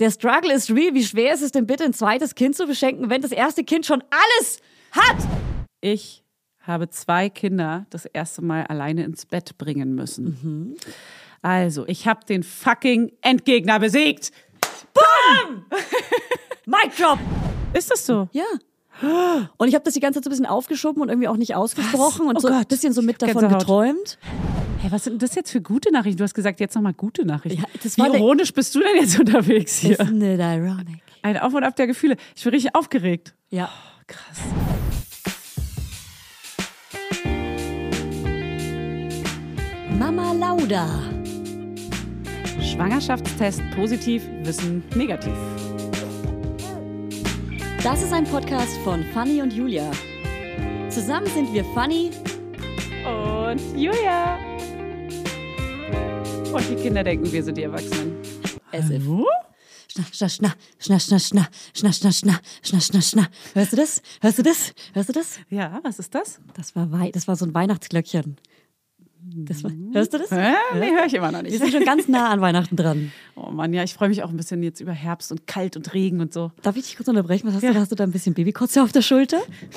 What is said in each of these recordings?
Der Struggle ist real. Wie schwer ist es denn bitte, ein zweites Kind zu beschenken, wenn das erste Kind schon alles hat? Ich habe 2 Kinder das erste Mal alleine ins Bett bringen müssen. Also, ich habe den fucking Endgegner besiegt. Bam! Mic drop! Ist das so? Ja. Und ich habe das die ganze Zeit so ein bisschen aufgeschoben und irgendwie auch nicht ausgesprochen und so ein bisschen so mit davon Gänsehaut. geträumt. Hey, was sind das jetzt für gute Nachrichten? Du hast gesagt, jetzt nochmal gute Nachrichten. Ja, das Wie war ironisch bist du denn jetzt unterwegs hier? Isn't it ironic? Ein Auf und Ab der Gefühle. Ich bin richtig aufgeregt. Ja. Krass. Mama Lauda. Schwangerschaftstest positiv, Wissen negativ. Das ist ein Podcast von Fanny und Julia. Zusammen sind wir Fanny Und Julia. Und die Kinder denken, wir sind die Erwachsenen. Hallo? Schna, schna, schna, schna, schna, schna, schna, schna, schna, schna, schna. Hörst du das? Hörst du das? Hörst du das? Ja, was ist das? Das war so ein Weihnachtsglöckchen. Hörst du das? Nee, höre ich immer noch Wir nicht. sind schon ganz nah an Weihnachten dran. Oh Mann, ja, ich freue mich auch ein bisschen jetzt über Herbst und kalt und Regen und so. Darf ich dich kurz unterbrechen? Was hast du da? Hast du da ein bisschen Babykotze auf der Schulter?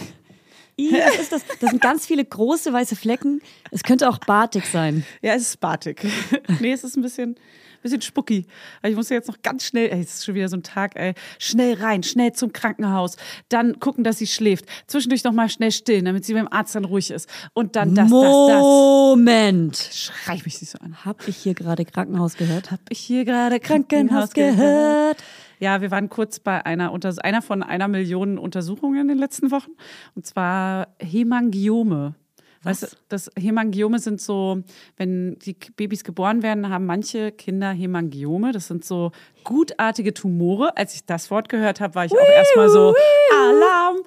Was ist das? Das sind ganz viele große weiße Flecken. Es könnte auch Batik sein. Ja, es ist Batik. Nee, es ist ein bisschen spucki. Ich muss jetzt noch ganz schnell, es ist schon wieder so ein Tag, schnell rein, schnell zum Krankenhaus, dann gucken, dass sie schläft, zwischendurch noch mal schnell stillen, damit sie beim Arzt dann ruhig ist und dann das. Moment. Schrei ich mich nicht so an. Hab ich hier gerade Krankenhaus gehört? Hab ich hier gerade Krankenhaus gehört? Ja, wir waren kurz bei einer von 1 Million Untersuchungen in den letzten Wochen und zwar Hämangiome. Weißt du, das Hämangiome sind so, wenn die Babys geboren werden, haben manche Kinder Hämangiome. Das sind so gutartige Tumore. Als ich das Wort gehört habe, war ich auch erstmal so, Alarm,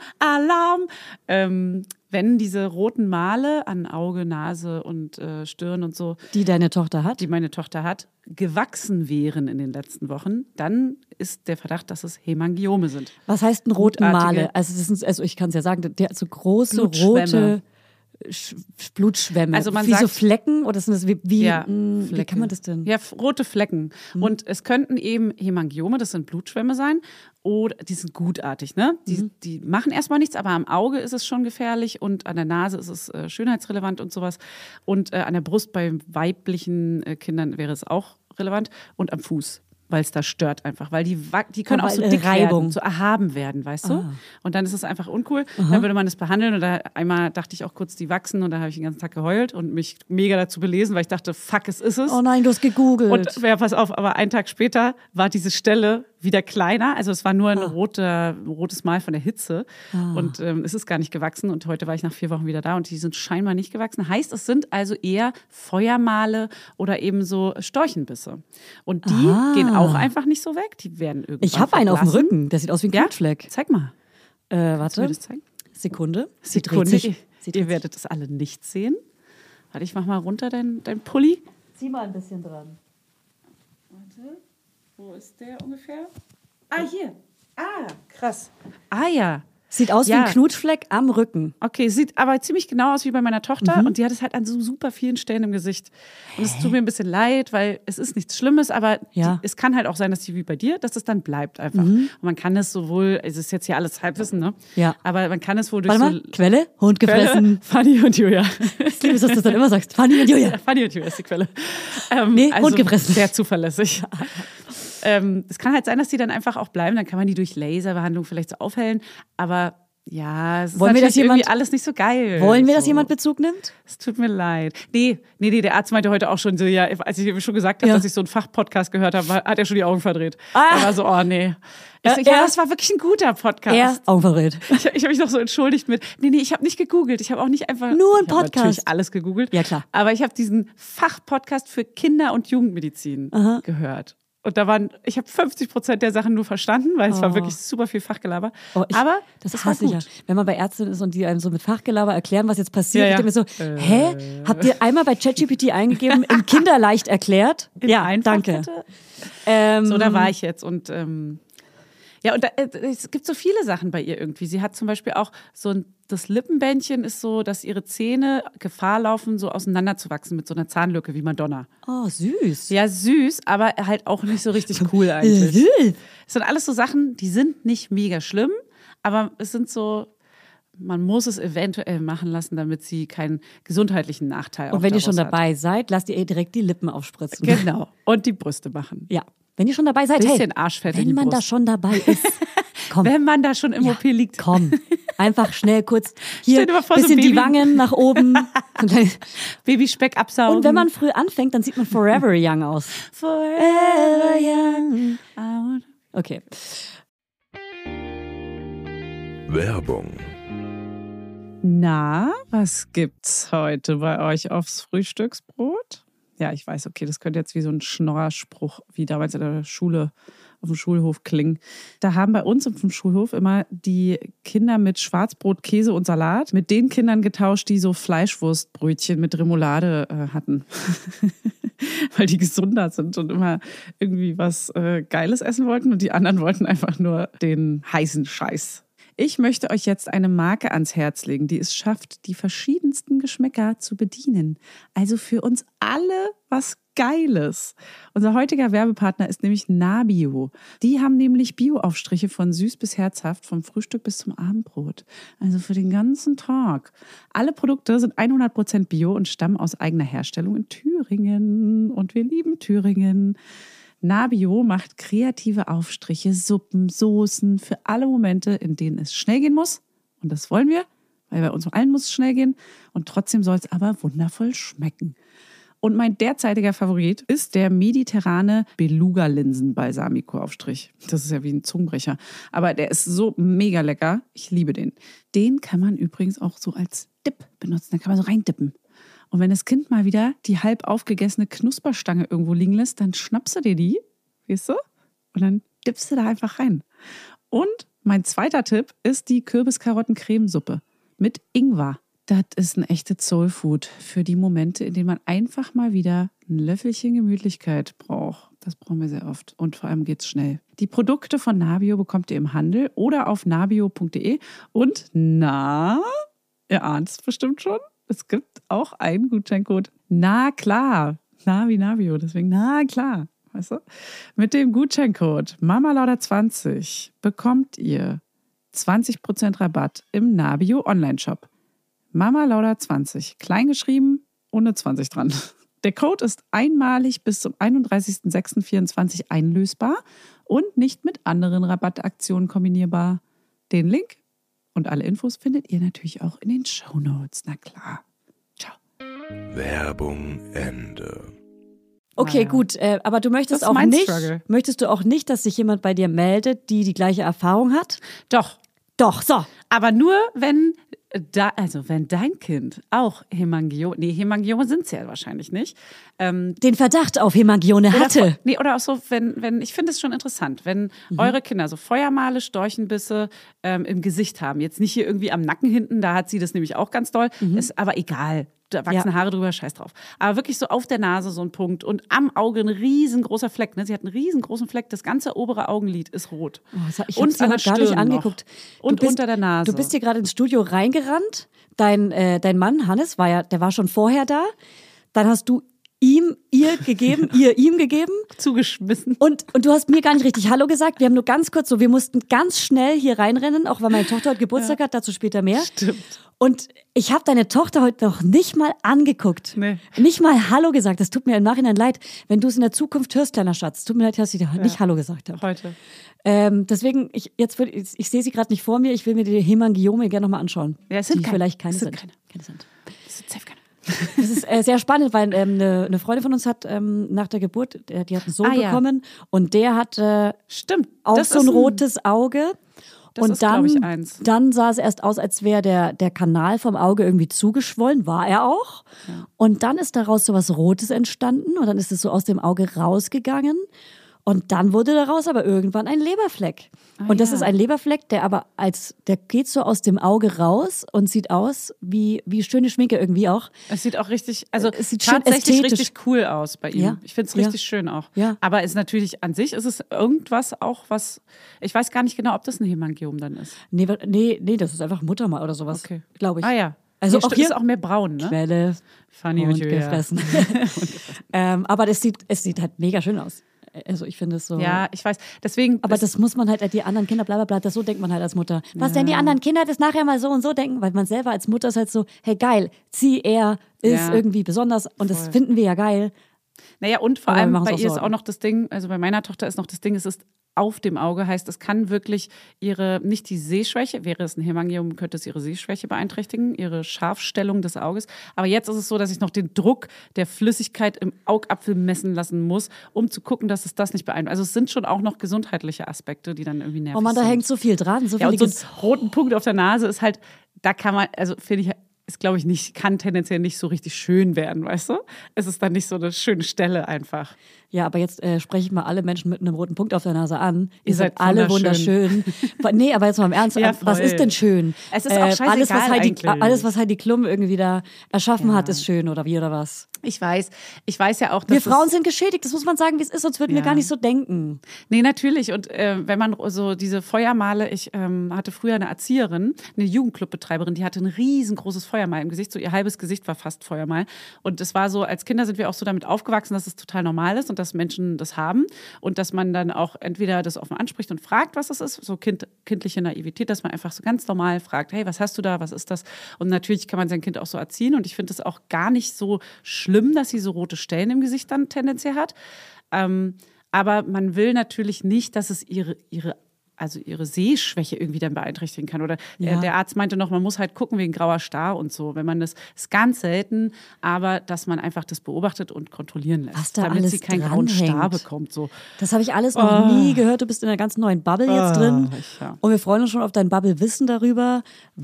Alarm. Wenn diese roten Male an Auge, Nase und Stirn und so, Die deine Tochter hat? die meine Tochter hat, gewachsen wären in den letzten Wochen, dann ist der Verdacht, dass es Hämangiome sind. Was heißt ein roten Gutartige- Male? Also ich kann es ja sagen, der hat so große Blutschwämme. rote Blutschwämme. Also man wie so sagt- Flecken oder sind das wie Flecken. kann man das denn? Ja, rote Flecken. Und es könnten eben Hämangiome, das sind Blutschwämme sein, oder die sind gutartig, ne? Die machen erstmal nichts, aber am Auge ist es schon gefährlich und an der Nase ist es schönheitsrelevant und sowas. Und an der Brust bei weiblichen Kindern wäre es auch relevant und am Fuß. Weil es da stört einfach, weil die können auch so Weil dick Reibung. werden, so erhaben werden, weißt du? Ah. Und dann ist es einfach uncool. Dann würde man das behandeln und da einmal dachte ich auch kurz, die wachsen und da habe ich den ganzen Tag geheult und mich mega dazu belesen, weil ich dachte, fuck, es ist es. Oh nein, du hast gegoogelt. Und ja, pass auf, aber einen Tag später war diese Stelle wieder kleiner. Also es war nur ein rotes Mal von der Hitze. Und es ist gar nicht gewachsen. Und heute war ich nach 4 Wochen wieder da und die sind scheinbar nicht gewachsen. Heißt, es sind also eher Feuermale oder eben so Storchenbisse. Und die gehen auch einfach nicht so weg. Die werden irgendwann Ich habe einen auf dem verblassen. Rücken, der sieht aus wie ein Ja? Knutfleck. Zeig mal. Kannst du mir Warte, das zeigen? Sekunde. Sie dreht Sekunde. sich. Ihr werdet das alle nicht sehen. Warte, ich mach mal runter dein Pulli. Zieh mal ein bisschen dran. Warte, wo ist der ungefähr? Ah, hier. Ah, krass. Ah ja. Sieht aus wie Ja. ein Knutfleck am Rücken. Okay, sieht aber ziemlich genau aus wie bei meiner Tochter und die hat es halt an so super vielen Stellen im Gesicht. Und es tut mir ein bisschen leid, weil es ist nichts Schlimmes, aber Ja. es kann halt auch sein, dass die wie bei dir, dass es dann bleibt einfach. Und man kann es sowohl, es ist jetzt hier alles Halbwissen, ne? Ja. Aber man kann es wohl durch Warte mal, so Quelle? Hund gefressen. Fanny und Julia. Ich liebe es, dass du das dann immer sagst. Fanny und Julia. Fanny und Julia ist die Quelle. Nee, Hund gefressen. Sehr zuverlässig. Es kann halt sein, dass die dann einfach auch bleiben. Dann kann man die durch Laserbehandlung vielleicht so aufhellen. Aber ja, es ist Wollen wir natürlich das jemand- irgendwie alles nicht so geil. Wollen wir, dass so. jemand Bezug nimmt? Es tut mir leid. Nee, der Arzt meinte heute auch schon so, ja, als ich ihm schon gesagt habe, Ja. dass ich so einen Fachpodcast gehört habe, hat er schon die Augen verdreht. Ah. Er war so, oh nee. Ich so, Er- ja, das war wirklich ein guter Podcast. Augenverrät. Ich habe mich noch so entschuldigt mit, nee, ich habe nicht gegoogelt. Ich habe auch nicht einfach... Nur ein Ich habe Podcast. natürlich alles gegoogelt. Ja, klar. Aber ich habe diesen Fachpodcast für Kinder- und Jugendmedizin gehört. Und ich habe 50% der Sachen nur verstanden, weil es war wirklich super viel Fachgelaber. Aber das es war hasse ich ja. gut. Wenn man bei Ärztinnen ist und die einem so mit Fachgelaber erklären, was jetzt passiert, Ja, ja. ich denke mir so, hä? Habt ihr einmal bei ChatGPT eingegeben, in Kinderleicht erklärt? Ja, Einfach danke. bitte. So, da war ich jetzt und Ja, und es gibt so viele Sachen bei ihr irgendwie. Sie hat zum Beispiel auch das Lippenbändchen ist so, dass ihre Zähne Gefahr laufen, so auseinanderzuwachsen mit so einer Zahnlücke wie Madonna. Oh, süß. Ja, süß, aber halt auch nicht so richtig cool eigentlich. Es sind alles so Sachen, die sind nicht mega schlimm, aber es sind so, man muss es eventuell machen lassen, damit sie keinen gesundheitlichen Nachteil Und wenn ihr schon hat. dabei seid, lasst ihr direkt die Lippen aufspritzen. Genau. Und die Brüste machen. Ja. Wenn ihr schon dabei seid, Bisschen Arschfett in die wenn man Brust. da schon dabei ist, komm. Wenn man da schon im OP liegt. Komm, einfach schnell kurz hier Stell dir mal vor, bisschen so die Baby- Wangen nach oben. Babyspeck absaugen. Und wenn man früh anfängt, dann sieht man forever young aus. Forever young. Okay. Werbung. Na, was gibt's heute bei euch aufs Frühstücksbrot? Ja, ich weiß, okay, das könnte jetzt wie so ein Schnorrerspruch, wie damals in der Schule, auf dem Schulhof klingen. Da haben bei uns auf dem Schulhof immer die Kinder mit Schwarzbrot, Käse und Salat mit den Kindern getauscht, die so Fleischwurstbrötchen mit Remoulade hatten. Weil die gesunder sind und immer irgendwie was Geiles essen wollten und die anderen wollten einfach nur den heißen Scheiß. Ich möchte euch jetzt eine Marke ans Herz legen, die es schafft, die verschiedensten Geschmäcker zu bedienen. Also für uns alle was Geiles. Unser heutiger Werbepartner ist nämlich Nabio. Die haben nämlich Bio-Aufstriche von süß bis herzhaft, vom Frühstück bis zum Abendbrot. Also für den ganzen Tag. Alle Produkte sind 100% Bio und stammen aus eigener Herstellung in Thüringen. Und wir lieben Thüringen. Nabio macht kreative Aufstriche, Suppen, Soßen für alle Momente, in denen es schnell gehen muss. Und das wollen wir, weil bei uns allen muss es schnell gehen. Und trotzdem soll es aber wundervoll schmecken. Und mein derzeitiger Favorit ist der mediterrane Beluga-Linsen-Balsamico-Aufstrich. Das ist ja wie ein Zungenbrecher. Aber der ist so mega lecker. Ich liebe den. Den kann man übrigens auch so als Dip benutzen. Da kann man so reindippen. Und wenn das Kind mal wieder die halb aufgegessene Knusperstange irgendwo liegen lässt, dann schnappst du dir die, weißt du? Und dann dippst du da einfach rein. Und mein zweiter Tipp ist die Kürbis-Karotten-Cremesuppe mit Ingwer. Das ist ein echtes Soulfood für die Momente, in denen man einfach mal wieder ein Löffelchen Gemütlichkeit braucht. Das brauchen wir sehr oft und vor allem geht's schnell. Die Produkte von Nabio bekommt ihr im Handel oder auf nabio.de. Und ihr ahnt es bestimmt schon, es gibt auch einen Gutscheincode. Na klar. Na wie Nabio, deswegen na klar. Weißt du? Mit dem Gutscheincode MAMALAUDER20 bekommt ihr 20% Rabatt im Nabio Online-Shop. MAMALAUDER20, kleingeschrieben, ohne 20 dran. Der Code ist einmalig bis zum 31.06.24 einlösbar und nicht mit anderen Rabattaktionen kombinierbar. Den Link und alle Infos findet ihr natürlich auch in den Shownotes. Na klar. Ciao. Werbung Ende. Okay, Naja. gut, aber du möchtest Das ist auch mein nicht, Struggle. möchtest du auch nicht, dass sich jemand bei dir meldet, die gleiche Erfahrung hat? Doch, Doch, so. aber nur wenn dein Kind auch Hemangiome sind es ja wahrscheinlich nicht. Den Verdacht auf Hemangione hatte. Oder auch so, wenn ich finde es schon interessant, wenn eure Kinder so Feuermale, Storchenbisse im Gesicht haben. Jetzt nicht hier irgendwie am Nacken hinten, da hat sie das nämlich auch ganz doll. Ist aber egal. Da wachsen Haare drüber, scheiß drauf. Aber wirklich so auf der Nase so ein Punkt und am Auge ein riesengroßer Fleck. Ne? Sie hat einen riesengroßen Fleck. Das ganze obere Augenlid ist rot. Ich habe sie heute gar nicht angeguckt. Und unter der Nase. Du bist hier gerade ins Studio reingerannt. Dein Mann, Hannes, der war schon vorher da. Dann hast du ihm gegeben. Zugeschmissen. Und du hast mir gar nicht richtig Hallo gesagt. Wir haben nur ganz kurz wir mussten ganz schnell hier reinrennen, auch weil meine Tochter heute Geburtstag hat, dazu später mehr. Stimmt. Und ich habe deine Tochter heute noch nicht mal angeguckt. Nee. Nicht mal Hallo gesagt. Das tut mir im Nachhinein leid. Wenn du es in der Zukunft hörst, kleiner Schatz, tut mir leid, dass ich dir nicht Hallo gesagt habe. Heute. Deswegen, ich sehe sie gerade nicht vor mir. Ich will mir die Hemangiome gerne nochmal anschauen. Ja, es sind die keine. vielleicht keine Es sind sind. Keine sind. Das sind safe keine. Das ist sehr spannend, weil eine Freundin von uns hat nach der Geburt, die hat einen Sohn ja. bekommen und der hat Stimmt. auch Das so ist ein rotes Auge. Das Und ist, glaub ich, eins. dann sah es erst aus, als wäre der Kanal vom Auge irgendwie zugeschwollen, war er auch. Ja. Und dann ist daraus so was Rotes entstanden und dann ist es so aus dem Auge rausgegangen. Und dann wurde daraus aber irgendwann ein Leberfleck. Und das ja. ist ein Leberfleck, der geht so aus dem Auge raus und sieht aus wie schöne Schminke irgendwie auch. Es sieht auch richtig, also es sieht schön tatsächlich ästhetisch. richtig cool aus bei ihm. Ja. Ich finde es Ja. richtig schön auch. Ja. Aber es natürlich an sich ist es irgendwas auch, was, ich weiß gar nicht genau, ob das ein Hämangiom dann ist. Nee, das ist einfach Muttermal oder sowas, Okay. glaube ich. Ah ja. Also Hier auch hier ist auch mehr braun, ne? Quelle Funny und Julia. gefressen. Aber es sieht halt mega schön aus. Also ich finde es so. Ja, ich weiß. Deswegen. Aber das muss man halt, die anderen Kinder, bla bla bla, das so denkt man halt als Mutter. Was denn die anderen Kinder das nachher mal so und so denken? Weil man selber als Mutter ist halt so, hey geil, er ist irgendwie besonders und das finden wir ja geil. Naja, und vor Aber wir allem machen's bei auch ihr ist Sorgen. auch noch das Ding, also bei meiner Tochter ist noch das Ding, es ist auf dem Auge, heißt, es kann wirklich nicht die Sehschwäche, wäre es ein Hämangiom, könnte es ihre Sehschwäche beeinträchtigen, ihre Scharfstellung des Auges. Aber jetzt ist es so, dass ich noch den Druck der Flüssigkeit im Augapfel messen lassen muss, um zu gucken, dass es das nicht beeinflusst. Also es sind schon auch noch gesundheitliche Aspekte, die dann irgendwie nervig Oh Mann, da sind. hängt so viel dran. So Ja, viele und so einen roten Punkt auf der Nase ist halt, da kann man, also finde ich, ist, glaube ich, nicht, kann tendenziell nicht so richtig schön werden, weißt du? Es ist dann nicht so eine schöne Stelle einfach. Ja, aber jetzt spreche ich mal alle Menschen mit einem roten Punkt auf der Nase an. Ihr seid seid alle wunderschön. Nee, aber jetzt mal im Ernst, Ja, was voll. ist denn schön? Es ist auch scheißegal eigentlich. Alles, was Heidi Klum irgendwie da erschaffen hat, ist schön, oder wie, oder was? Ich weiß ja auch, dass Wir Frauen sind geschädigt, das muss man sagen, wie es ist, sonst würden wir gar nicht so denken. Nee, natürlich. Und wenn man so diese Feuermale, ich hatte früher eine Erzieherin, eine Jugendclubbetreiberin, die hatte ein riesengroßes Feuermal im Gesicht, so ihr halbes Gesicht war fast Feuermal. Und es war so, als Kinder sind wir auch so damit aufgewachsen, dass es total normal ist und dass Menschen das haben und dass man dann auch entweder das offen anspricht und fragt, was das ist, so kindliche Naivität, dass man einfach so ganz normal fragt, hey, was hast du da, was ist das? Und natürlich kann man sein Kind auch so erziehen und ich finde es auch gar nicht so schlimm, dass sie so rote Stellen im Gesicht dann tendenziell hat. Aber man will natürlich nicht, dass es ihre Sehschwäche irgendwie dann beeinträchtigen kann. Oder der Arzt meinte noch, man muss halt gucken wegen grauer Star und so. Wenn man das ist ganz selten, aber dass man einfach das beobachtet und kontrollieren lässt, Was da damit alles sie keinen grauen Star dranhängt. bekommt. So. Das habe ich alles noch nie gehört. Du bist in einer ganz neuen Bubble jetzt drin. Ja. Und wir freuen uns schon auf dein Bubble-Wissen darüber,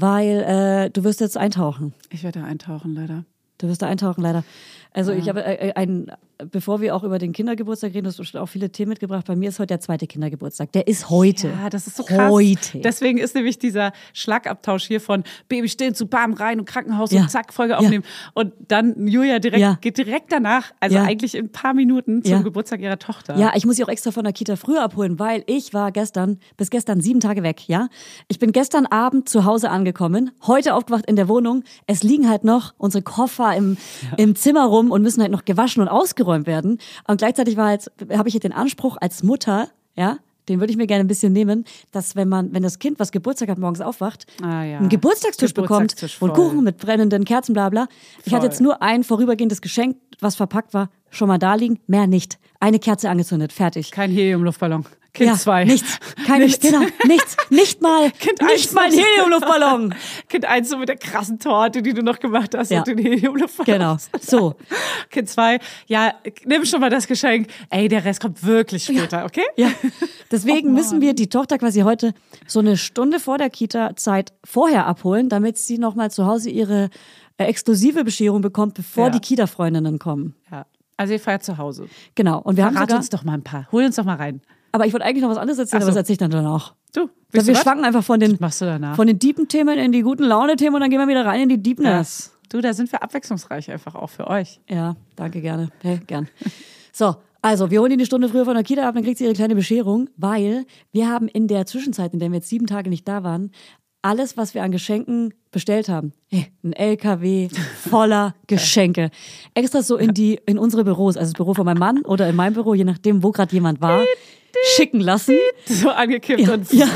weil du wirst jetzt eintauchen. Ich werde eintauchen, leider. Du wirst da eintauchen, leider. Also ich habe bevor wir auch über den Kindergeburtstag reden, du hast bestimmt auch viele Themen mitgebracht. Bei mir ist heute der zweite Kindergeburtstag. Der ist heute. Ja, das ist so krass. Heute. Deswegen ist nämlich dieser Schlagabtausch hier von Baby stillen zu Bam rein und Krankenhaus und zack, Folge aufnehmen. Und dann Julia geht direkt danach, also eigentlich in ein paar Minuten zum Geburtstag ihrer Tochter. Ja, ich muss sie auch extra von der Kita früher abholen, weil ich war bis gestern 7 Tage weg, ja. Ich bin gestern Abend zu Hause angekommen, heute aufgewacht in der Wohnung. Es liegen halt noch unsere Koffer im Zimmer rum und müssen halt noch gewaschen und ausgeräumt werden. Und gleichzeitig habe ich jetzt den Anspruch als Mutter, ja, den würde ich mir gerne ein bisschen nehmen, dass wenn das Kind, was Geburtstag hat, morgens aufwacht, einen Geburtstagstisch bekommt und Kuchen mit brennenden Kerzen, bla bla. Ich hatte jetzt nur ein vorübergehendes Geschenk, was verpackt war, schon mal da liegen, mehr nicht. Eine Kerze angezündet, fertig. Kein Heliumluftballon. Kind 2. Nichts. Genau, nichts. Nicht mal ein Heliumluftballon. Kind 1 so mit der krassen Torte, die du noch gemacht hast und den Heliumluftballon. Genau, so. Kind 2, ja, nimm schon mal das Geschenk. Ey, der Rest kommt wirklich später, okay? Ja, deswegen müssen wir die Tochter quasi heute so eine Stunde vor der Kita-Zeit vorher abholen, damit sie nochmal zu Hause ihre exklusive Bescherung bekommt, bevor die Kita-Freundinnen kommen. Ja, also ihr feiert zu Hause. Genau. Und wir Verrat haben uns doch mal ein paar. Hol uns doch mal rein. Aber ich wollte eigentlich noch was anderes erzählen, aber das erzähle ich dann danach. Du, Wir schwanken einfach von den deepen Themen in die guten Laune-Themen und dann gehen wir wieder rein in die Deepness. Ja. Du, da sind wir abwechslungsreich einfach auch für euch. Ja, danke, gerne. Hey, gern. So, also wir holen die eine Stunde früher von der Kita ab, dann kriegt sie ihre kleine Bescherung, weil wir haben in der Zwischenzeit, in der wir jetzt 7 Tage nicht da waren, alles, was wir an Geschenken bestellt haben. Ein LKW voller Geschenke. Extra so in unsere Büros, also das Büro von meinem Mann oder in meinem Büro, je nachdem, wo gerade jemand war, schicken lassen. So angekippt und ja.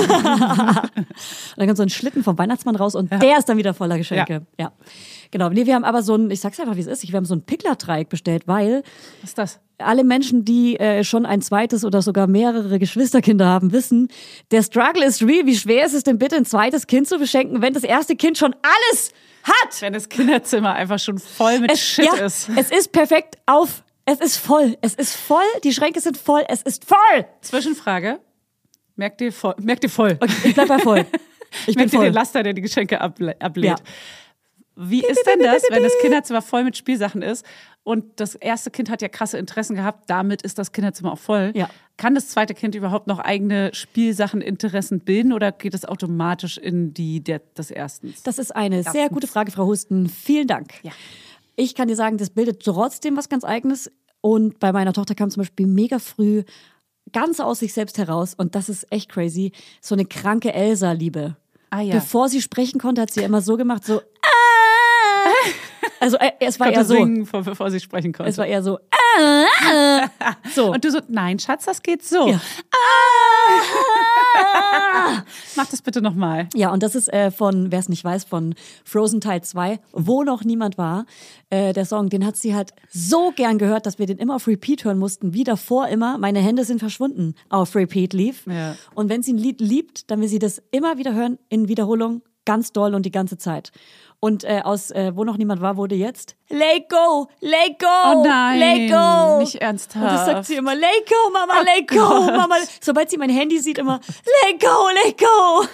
Und dann kommt so ein Schlitten vom Weihnachtsmann raus und der ist dann wieder voller Geschenke. Ja. Genau. Nee, wir haben aber ich sag's einfach, wie es ist, wir haben so ein Pickler-Dreieck bestellt, weil was ist das? Alle Menschen, die schon ein zweites oder sogar mehrere Geschwisterkinder haben, wissen, der Struggle ist real. Wie schwer ist es denn bitte, ein zweites Kind zu beschenken, wenn das erste Kind schon alles hat? Wenn das Kinderzimmer einfach schon voll mit Shit ist. Es ist perfekt auf. Es ist voll. Die Schränke sind voll. Es ist voll. Zwischenfrage. Merkt ihr voll? Okay, ich bleib bei voll. Ich bin Merkt ihr voll. den Laster, der die Geschenke ablehnt? Ja. Wie ist denn das, wenn das Kinderzimmer voll mit Spielsachen ist und das erste Kind hat ja krasse Interessen gehabt, damit ist das Kinderzimmer auch voll. Ja. Kann das zweite Kind überhaupt noch eigene Spielsachen, Interessen bilden oder geht es automatisch in die des ersten? Das ist eine sehr gute Frage, Frau Husten. Vielen Dank. Ja. Ich kann dir sagen, das bildet trotzdem was ganz Eigenes. Und bei meiner Tochter kam zum Beispiel mega früh ganz aus sich selbst heraus, und das ist echt crazy, so eine kranke Elsa-Liebe. Ah, ja. Bevor sie sprechen konnte, hat sie immer so gemacht, so Also es war Konnte eher so, singen, bevor sie sprechen konnte. es war eher so so. Und du so, nein, Schatz, das geht so. Ja. Mach das bitte nochmal. Ja, und das ist von, wer es nicht weiß, von Frozen Teil 2, wo noch niemand war. Der Song, den hat sie halt so gern gehört, dass wir den immer auf Repeat hören mussten, wie davor immer. Meine Hände sind verschwunden auf Repeat lief. Ja. Und wenn sie ein Lied liebt, dann will sie das immer wieder hören in Wiederholung, ganz doll und die ganze Zeit. Und aus Wo noch niemand war, wurde jetzt Let go, let go, Oh nein, let go. nicht ernsthaft. Und das sagt sie immer, let go, Mama, let go, Mama. Sobald sie mein Handy sieht, immer let go, let go.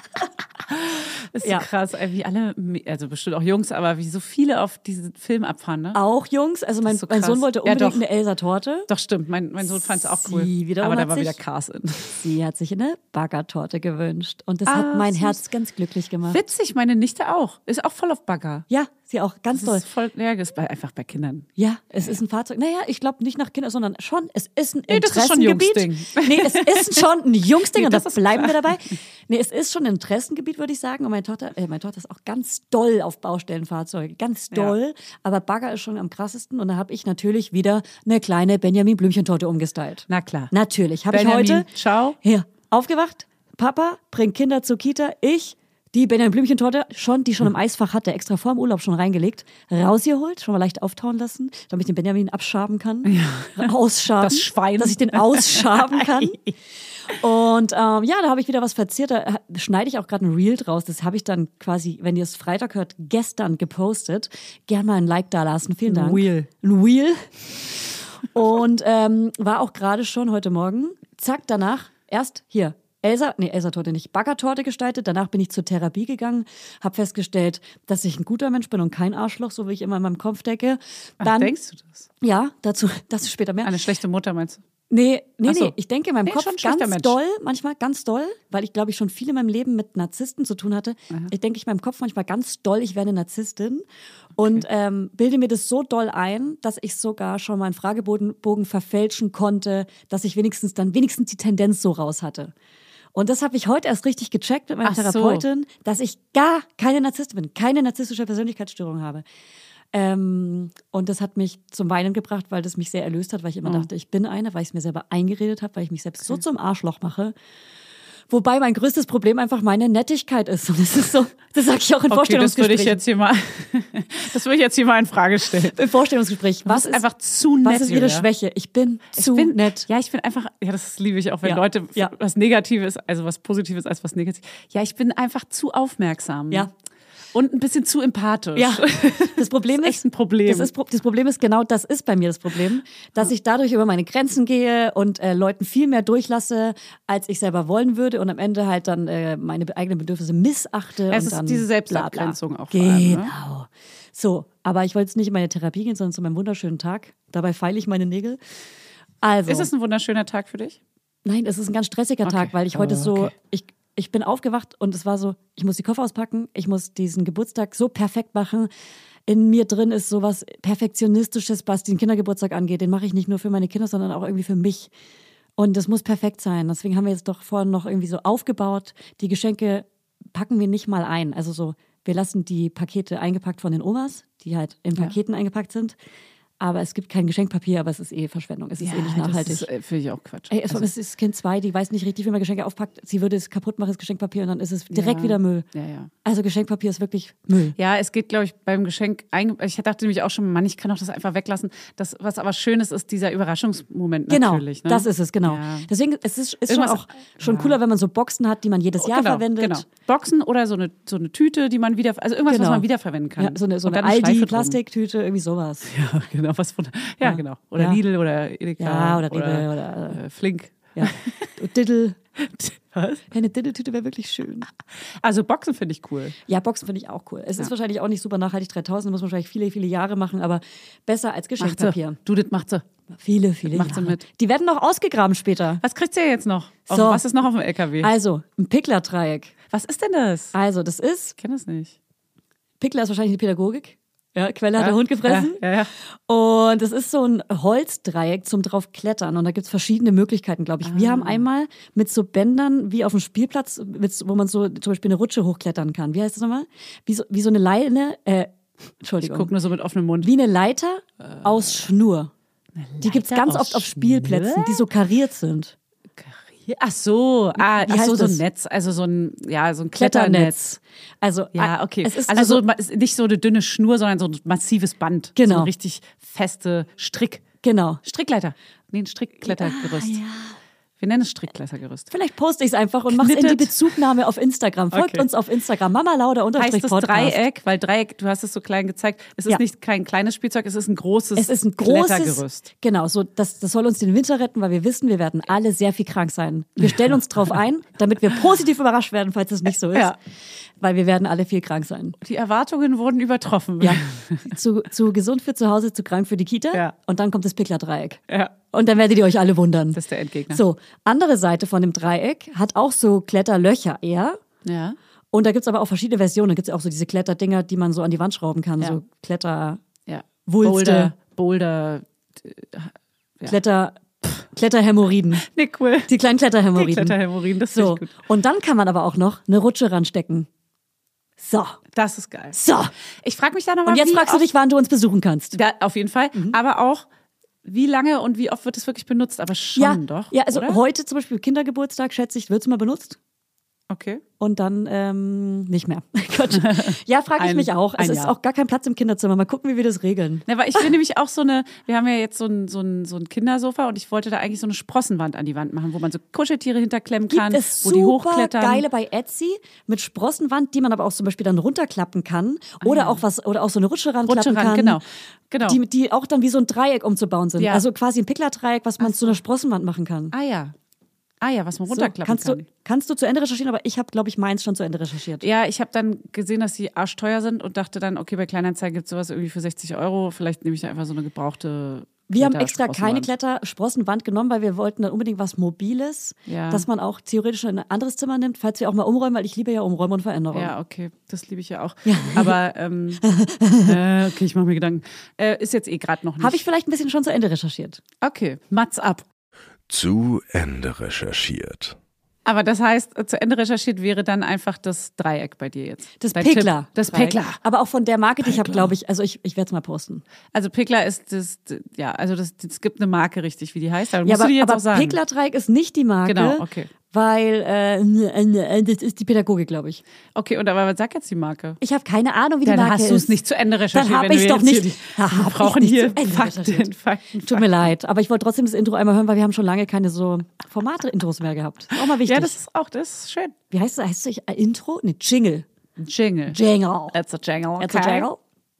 Ist Ja. so krass, ey, wie alle, also bestimmt auch Jungs, aber wie so viele auf diesen Film abfahren, ne? Auch Jungs, also mein, ist so mein krass. Sohn wollte Ja, unbedingt doch. eine Elsa-Torte. Doch, stimmt, mein Sohn fand es auch cool. Sie wiederum aber da hat war wieder sich- Cars in. Sie hat sich eine Baggertorte gewünscht und das hat mein süß. Herz ganz glücklich gemacht. Witzig, meine Nichte auch. Ist auch voll auf Bagger. Ja, sie auch, ganz Das toll. ist voll, ja, das ist einfach bei Kindern. Ja, es ist ein Fahrzeug. Naja, ich glaube nicht nach Kindern, sondern schon, es ist ein Nee, das ist schon ein Interessengebiet. Jungsding. Nee, es ist schon ein Jungsding Nee, und da das ist bleiben klar. wir dabei. Nee, es ist schon ein Interessengebiet, würde ich sagen. Und meine Tochter ist auch ganz doll auf Baustellenfahrzeuge. Ganz doll. Aber Bagger ist schon am krassesten. Und da habe ich natürlich wieder eine kleine Benjamin-Blümchentorte umgestylt. Na klar. Natürlich. Habe ich Benjamin, heute ciao. hier aufgewacht. Papa bringt Kinder zur Kita. Ich die Benjamin-Blümchentorte, die schon im Eisfach hatte, extra vor dem Urlaub schon reingelegt, rausgeholt, schon mal leicht auftauen lassen, damit ich den Benjamin abschaben kann. Ausschaben. Das Schwein. Dass ich den ausschaben kann. Und da habe ich wieder was verziert. Da schneide ich auch gerade ein Reel draus. Das habe ich dann quasi, wenn ihr es Freitag hört, gestern gepostet. Gern mal ein Like da lassen. Vielen Dank. Reel. Ein Reel. Und war auch gerade schon heute Morgen. Zack, danach erst hier. Elsa-Torte nicht, Baggertorte gestaltet. Danach bin ich zur Therapie gegangen, habe festgestellt, dass ich ein guter Mensch bin und kein Arschloch, so wie ich immer in meinem Kopf denke. Ach, denkst du das? Ja, dazu später mehr. Eine schlechte Mutter, meinst du? Nee, Ach so. ich denke in meinem Nee, Kopf schon ein schlechter ganz Mensch. doll, manchmal ganz doll, weil ich glaube ich schon viel in meinem Leben mit Narzissten zu tun hatte. Ich denke in meinem Kopf manchmal ganz doll, ich wäre eine Narzisstin und bilde mir das so doll ein, dass ich sogar schon mal einen Fragebogen verfälschen konnte, dass ich wenigstens die Tendenz so raus hatte. Und das habe ich heute erst richtig gecheckt mit meiner Ach so. Therapeutin, dass ich gar keine Narzisstin bin, keine narzisstische Persönlichkeitsstörung habe. Und das hat mich zum Weinen gebracht, weil das mich sehr erlöst hat, weil ich immer dachte, ich bin eine, weil ich es mir selber eingeredet habe, weil ich mich selbst so zum Arschloch mache. Wobei mein größtes Problem einfach meine Nettigkeit ist. Und das ist so, das sage ich auch in Okay, das würde Vorstellungsgesprächen. ich jetzt hier mal in Frage stellen. Im Vorstellungsgespräch. Was Was ist einfach zu nett. Was ist Ihre Julia. Schwäche? Ich bin zu nett. Ja, ich bin einfach, ja, das liebe ich auch, wenn Ja, Leute ja. was Negatives, also was Positives als was Negatives. Ja, ich bin einfach zu aufmerksam. Ja. Und ein bisschen zu empathisch. Ja, das Problem Das ist echt ein Problem. Das Problem ist genau, das ist bei mir das Problem, dass ich dadurch über meine Grenzen gehe und Leuten viel mehr durchlasse, als ich selber wollen würde und am Ende halt dann meine eigenen Bedürfnisse missachte. Es und ist dann diese bla, bla. Selbstabgrenzung auch vor allem, ne? Genau. So, aber ich wollte jetzt nicht in meine Therapie gehen, sondern zu meinem wunderschönen Tag. Dabei feile ich meine Nägel. Also, Ist es ein wunderschöner Tag für dich? nein, es ist ein ganz stressiger Tag, weil ich heute ich bin aufgewacht und es war so, ich muss die Koffer auspacken, ich muss diesen Geburtstag so perfekt machen. In mir drin ist sowas Perfektionistisches, was den Kindergeburtstag angeht. Den mache ich nicht nur für meine Kinder, sondern auch irgendwie für mich. Und das muss perfekt sein. Deswegen haben wir jetzt doch vorhin noch irgendwie so aufgebaut. Die Geschenke packen wir nicht mal ein. Also so, wir lassen die Pakete eingepackt von den Omas, die halt in Paketen eingepackt sind. Aber es gibt kein Geschenkpapier, aber es ist Verschwendung. Es ist nicht nachhaltig. Das ist, finde ich auch Quatsch. Ey, es ist Kind 2, die weiß nicht richtig, wie man Geschenke aufpackt. Sie würde es kaputt machen, das Geschenkpapier, und dann ist es direkt wieder Müll. Ja. Also Geschenkpapier ist wirklich Müll. Ja, es geht, glaube ich, beim Geschenk, ich dachte nämlich auch schon, Mann, ich kann doch das einfach weglassen. Das, was aber schön ist dieser Überraschungsmoment Genau, natürlich. Ne? das ist es, genau. Ja. Deswegen es ist schon Irgendwas- auch schon cooler, wenn man so Boxen hat, die man jedes Jahr verwendet. Genau. Boxen oder so eine Tüte, die man wieder, also irgendwas, was man wiederverwenden kann. Ja, so eine Und dann Schleife drum. Aldi-Plastiktüte, irgendwie sowas. Ja, genau. Ja, genau. Oder Ja. Lidl oder Edeka. Ja, oder Rewe oder Flink. ja. Diddle. Was? Ja, eine Dindeltüte wäre wirklich schön. Also Boxen finde ich cool. Ja, Boxen finde ich auch cool. Es ist wahrscheinlich auch nicht super nachhaltig, 3000, muss man wahrscheinlich viele, viele Jahre machen, aber besser als Geschenkpapier. Du, das macht sie. Viele, viele macht sie Jahre. mit. Die werden noch ausgegraben später. Was kriegt ihr jetzt noch? So. Was ist noch auf dem LKW? Also, ein Pickler-Dreieck. Was ist denn das? Also, das ist, Ich kenne das nicht. Pickler ist wahrscheinlich die Pädagogik. Ja, Quelle hat der Hund gefressen. Ja. Und es ist so ein Holzdreieck zum drauf klettern. Und da gibt es verschiedene Möglichkeiten, glaube ich. Wir haben einmal mit so Bändern wie auf dem Spielplatz, wo man so zum Beispiel eine Rutsche hochklettern kann. Wie heißt das nochmal? Wie so eine Leine, Entschuldigung. Ich gucke nur so mit offenem Mund. Wie eine Leiter aus Schnur. Die gibt es ganz oft auf Spielplätzen, die so kariert sind. Ach so, so ein das? Netz, also so ein Kletternetz. Also, Ja, okay. Es ist also nicht so eine dünne Schnur, sondern so ein massives Band. Genau. So eine richtig feste genau. Strickleiter. Nee, ein Strickklettergerüst. Ja. Wir nennen es Strickklettergerüst. Vielleicht poste ich es einfach und mache es in die Knitted. Bezugnahme auf Instagram. Folgt Okay. uns auf Instagram. Mama Lauda Heißt es _Podcast. Dreieck, weil Dreieck, du hast es so klein gezeigt, es ist Ja. nicht kein kleines Spielzeug, es ist ein großes Es ist ein großes Klettergerüst. Genau, so das soll uns den Winter retten, weil wir wissen, wir werden alle sehr viel krank sein. Wir stellen uns drauf ein, damit wir positiv überrascht werden, falls es nicht so ist. Ja. Weil wir werden alle viel krank sein. Die Erwartungen wurden übertroffen. Ja. zu gesund für zu Hause, zu krank für die Kita. Ja. Und dann kommt das Pickler-Dreieck. Ja. Und dann werdet ihr euch alle wundern. Das ist der Endgegner. So, andere Seite von dem Dreieck hat auch so Kletterlöcher eher. Ja. Und da gibt es aber auch verschiedene Versionen. Da gibt es auch so diese Kletterdinger, die man so an die Wand schrauben kann. Ja. So Kletter, Ja. Wulste. Boulder. Kletterhämorrhoiden. Nee, cool. Die kleinen Kletterhämorrhoiden. Kletterhämorrhoiden, das finde So. ich gut. Und dann kann man aber auch noch eine Rutsche ranstecken. So. Das ist geil. So. Ich frage mich da nochmal, Und jetzt fragst du dich, wann du uns besuchen kannst. Da, auf jeden Fall. Aber auch, wie lange und wie oft wird es wirklich benutzt? Aber schon doch. Ja, also oder? heute zum Beispiel Kindergeburtstag, schätze ich, wird es mal benutzt. Okay. Und dann nicht mehr. Gott. Ja, frage ich mich auch. Es ist auch gar kein Platz im Kinderzimmer. Mal gucken, wie wir das regeln. Na, weil ich will nämlich auch wir haben ja jetzt so ein Kindersofa und ich wollte da eigentlich so eine Sprossenwand an die Wand machen, wo man so Kuscheltiere hinterklemmen kann, Gibt es wo die super hochklettern. geile bei Etsy mit Sprossenwand, die man aber auch zum Beispiel dann runterklappen kann. Oder auch so eine Rutsche ranklappen kann. Genau. Die auch dann wie so ein Dreieck umzubauen sind. Ja. Also quasi ein Pickler-Dreieck, was man zu einer Sprossenwand machen kann. Ah ja, was man So, runterklappen kann. kannst du zu Ende recherchieren, aber ich habe, glaube ich, meins schon zu Ende recherchiert. Ja, ich habe dann gesehen, dass die arschteuer sind und dachte dann, okay, bei Kleinanzeigen gibt es sowas irgendwie für 60 €. Vielleicht nehme ich da einfach so eine gebrauchte Wir haben extra keine Klettersprossenwand. Klettersprossenwand genommen, weil wir wollten dann unbedingt was Mobiles, Ja. dass man auch theoretisch in ein anderes Zimmer nimmt, falls wir auch mal umräumen, weil ich liebe ja Umräumen und Veränderung. Ja, okay, das liebe ich ja auch. Aber okay, ich mache mir Gedanken. Ist jetzt gerade noch nicht. Habe ich vielleicht ein bisschen schon zu Ende recherchiert. Okay, Mats ab. Zu Ende recherchiert. Aber das heißt, zu Ende recherchiert wäre dann einfach das Dreieck bei dir jetzt. Das Dein Pickler. Tipp. Das Pickler. Aber auch von der Marke, die ich habe, glaube ich, also ich werde es mal posten. Also Pickler ist es gibt eine Marke richtig, wie die heißt. Aber Ja, musst du die jetzt aber auch sagen. Pickler-Dreieck ist nicht die Marke, Genau, okay. weil das ist die Pädagogik, glaube ich. Okay, und aber sag jetzt die Marke. Ich habe keine Ahnung, wie die Dann Marke hast du es ist. nicht zu Ende recherchiert. Dann habe wenn ich wir doch jetzt hier nicht. Wir brauchen hier Fakten. Tut mir leid, aber ich wollte trotzdem das Intro einmal hören, weil wir haben schon lange keine so Formate-Intros mehr gehabt. Auch mal wichtig. Ja, das ist schön. Wie heißt es? Heißt es Intro? Ne, Jingle. Jingle. Jingle. It's a jingle. Okay. It's a Jingle.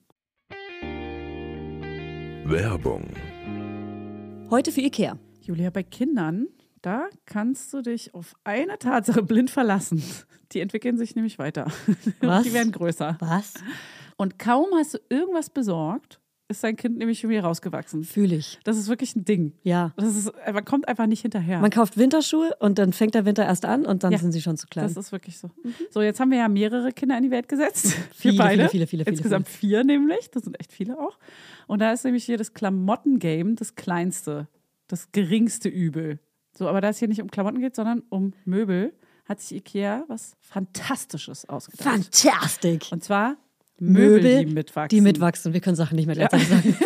Werbung. Heute für Ikea. Julia, bei Kindern, da kannst du dich auf eine Tatsache blind verlassen. Die entwickeln sich nämlich weiter. Was? Die werden größer. Was? Und kaum hast du irgendwas besorgt, ist dein Kind nämlich schon wieder rausgewachsen. Fühle ich. Das ist wirklich ein Ding. Ja. Man kommt einfach nicht hinterher. Man kauft Winterschuhe und dann fängt der Winter erst an und dann Ja. sind sie schon zu klein. Das ist wirklich so. So, jetzt haben wir ja mehrere Kinder in die Welt gesetzt. Viele, Wir beide. viele. Insgesamt 4 nämlich. Das sind echt viele auch. Und da ist nämlich hier das Klamottengame das kleinste, das geringste Übel. So, aber da es hier nicht um Klamotten geht, sondern um Möbel, hat sich Ikea was Fantastisches ausgedacht. Fantastic. Und zwar Möbel, die mitwachsen. Die mitwachsen. Wir können Sachen nicht mehr gleichzeitig sagen.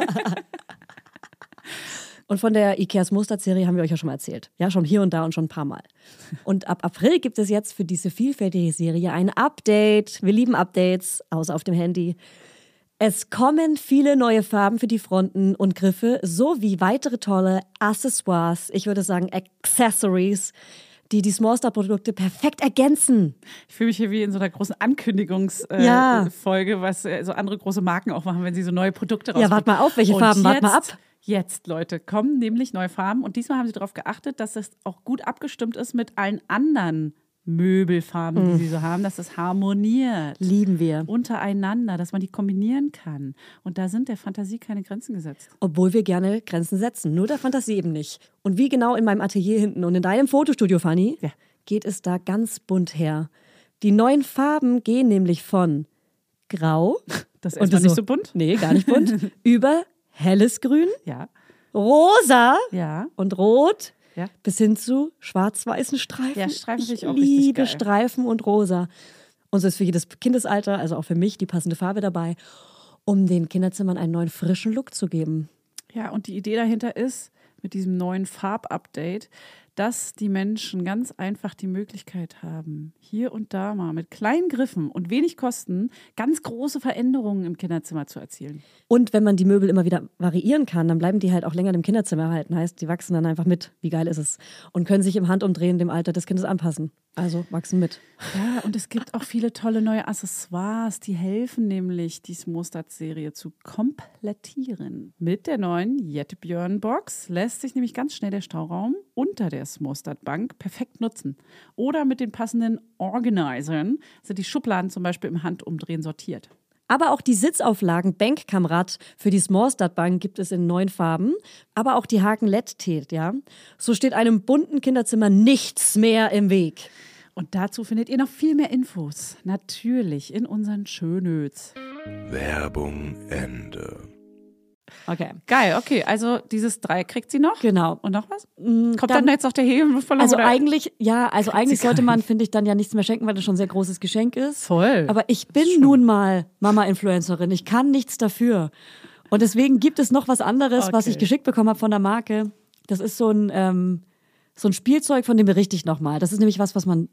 Und von der Ikeas Mustard-Serie haben wir euch ja schon mal erzählt. Ja, schon hier und da und schon ein paar Mal. Und ab April gibt es jetzt für diese vielfältige Serie ein Update. Wir lieben Updates, außer auf dem Handy. Es kommen viele neue Farben für die Fronten und Griffe, sowie weitere tolle Accessoires, ich würde sagen Accessories, die Smallstar-Produkte perfekt ergänzen. Ich fühle mich hier wie in so einer großen Ankündigungsfolge, was so andere große Marken auch machen, wenn sie so neue Produkte rausbringen. Ja, wart mal auf, welche Und Farben, wart jetzt mal ab. Jetzt, Leute, kommen nämlich neue Farben und diesmal haben sie darauf geachtet, dass es auch gut abgestimmt ist mit allen anderen Möbelfarben, die sie so haben, dass es harmoniert. Lieben wir. Untereinander, dass man die kombinieren kann. Und da sind der Fantasie keine Grenzen gesetzt. Obwohl wir gerne Grenzen setzen, nur der Fantasie eben nicht. Und wie genau in meinem Atelier hinten und in deinem Fotostudio, Fanny, geht es da ganz bunt her. Die neuen Farben gehen nämlich von Grau. Das ist erstmal nicht so bunt? Nee, gar nicht bunt. Über helles Grün, Ja. Rosa Ja. und Rot. Ja. Bis hin zu schwarz-weißen Streifen. Ja, Streifen finde ich auch Ich richtig liebe geil. Streifen und Rosa. Und so ist für jedes Kindesalter, also auch für mich, die passende Farbe dabei, um den Kinderzimmern einen neuen frischen Look zu geben. Ja, und die Idee dahinter ist, mit diesem neuen Farbupdate, dass die Menschen ganz einfach die Möglichkeit haben, hier und da mal mit kleinen Griffen und wenig Kosten ganz große Veränderungen im Kinderzimmer zu erzielen. Und wenn man die Möbel immer wieder variieren kann, dann bleiben die halt auch länger im Kinderzimmer erhalten. Heißt, die wachsen dann einfach mit. Wie geil ist es? Und können sich im Handumdrehen dem Alter des Kindes anpassen. Also wachsen mit. Ja, und es gibt auch viele tolle neue Accessoires, die helfen nämlich, die Smostad-Serie zu komplettieren. Mit der neuen Jetbjörn-Box lässt sich nämlich ganz schnell der Stauraum unter der Smostad-Bank perfekt nutzen. Oder mit den passenden Organisern sind die Schubladen zum Beispiel im Handumdrehen sortiert. Aber auch die Sitzauflagen Bankkamerad für die Smallstad-Bank gibt es in 9 Farben. Aber auch die Haken LED-Tät, ja. So steht einem bunten Kinderzimmer nichts mehr im Weg. Und dazu findet ihr noch viel mehr Infos. Natürlich in unseren Shownotes. Werbung Ende. Okay. Geil, okay. Also dieses 3 kriegt sie noch. Genau. Und noch was? Kommt dann dann jetzt noch der Hebelballon? Also oder? eigentlich sollte gar man, finde ich, dann ja nichts mehr schenken, weil das schon ein sehr großes Geschenk ist. Voll. Aber ich bin nun mal Mama-Influencerin. Ich kann nichts dafür. Und deswegen gibt es noch was anderes, was Okay. ich geschickt bekommen habe von der Marke. Das ist so ein Spielzeug, von dem berichte ich nochmal. Das ist nämlich was man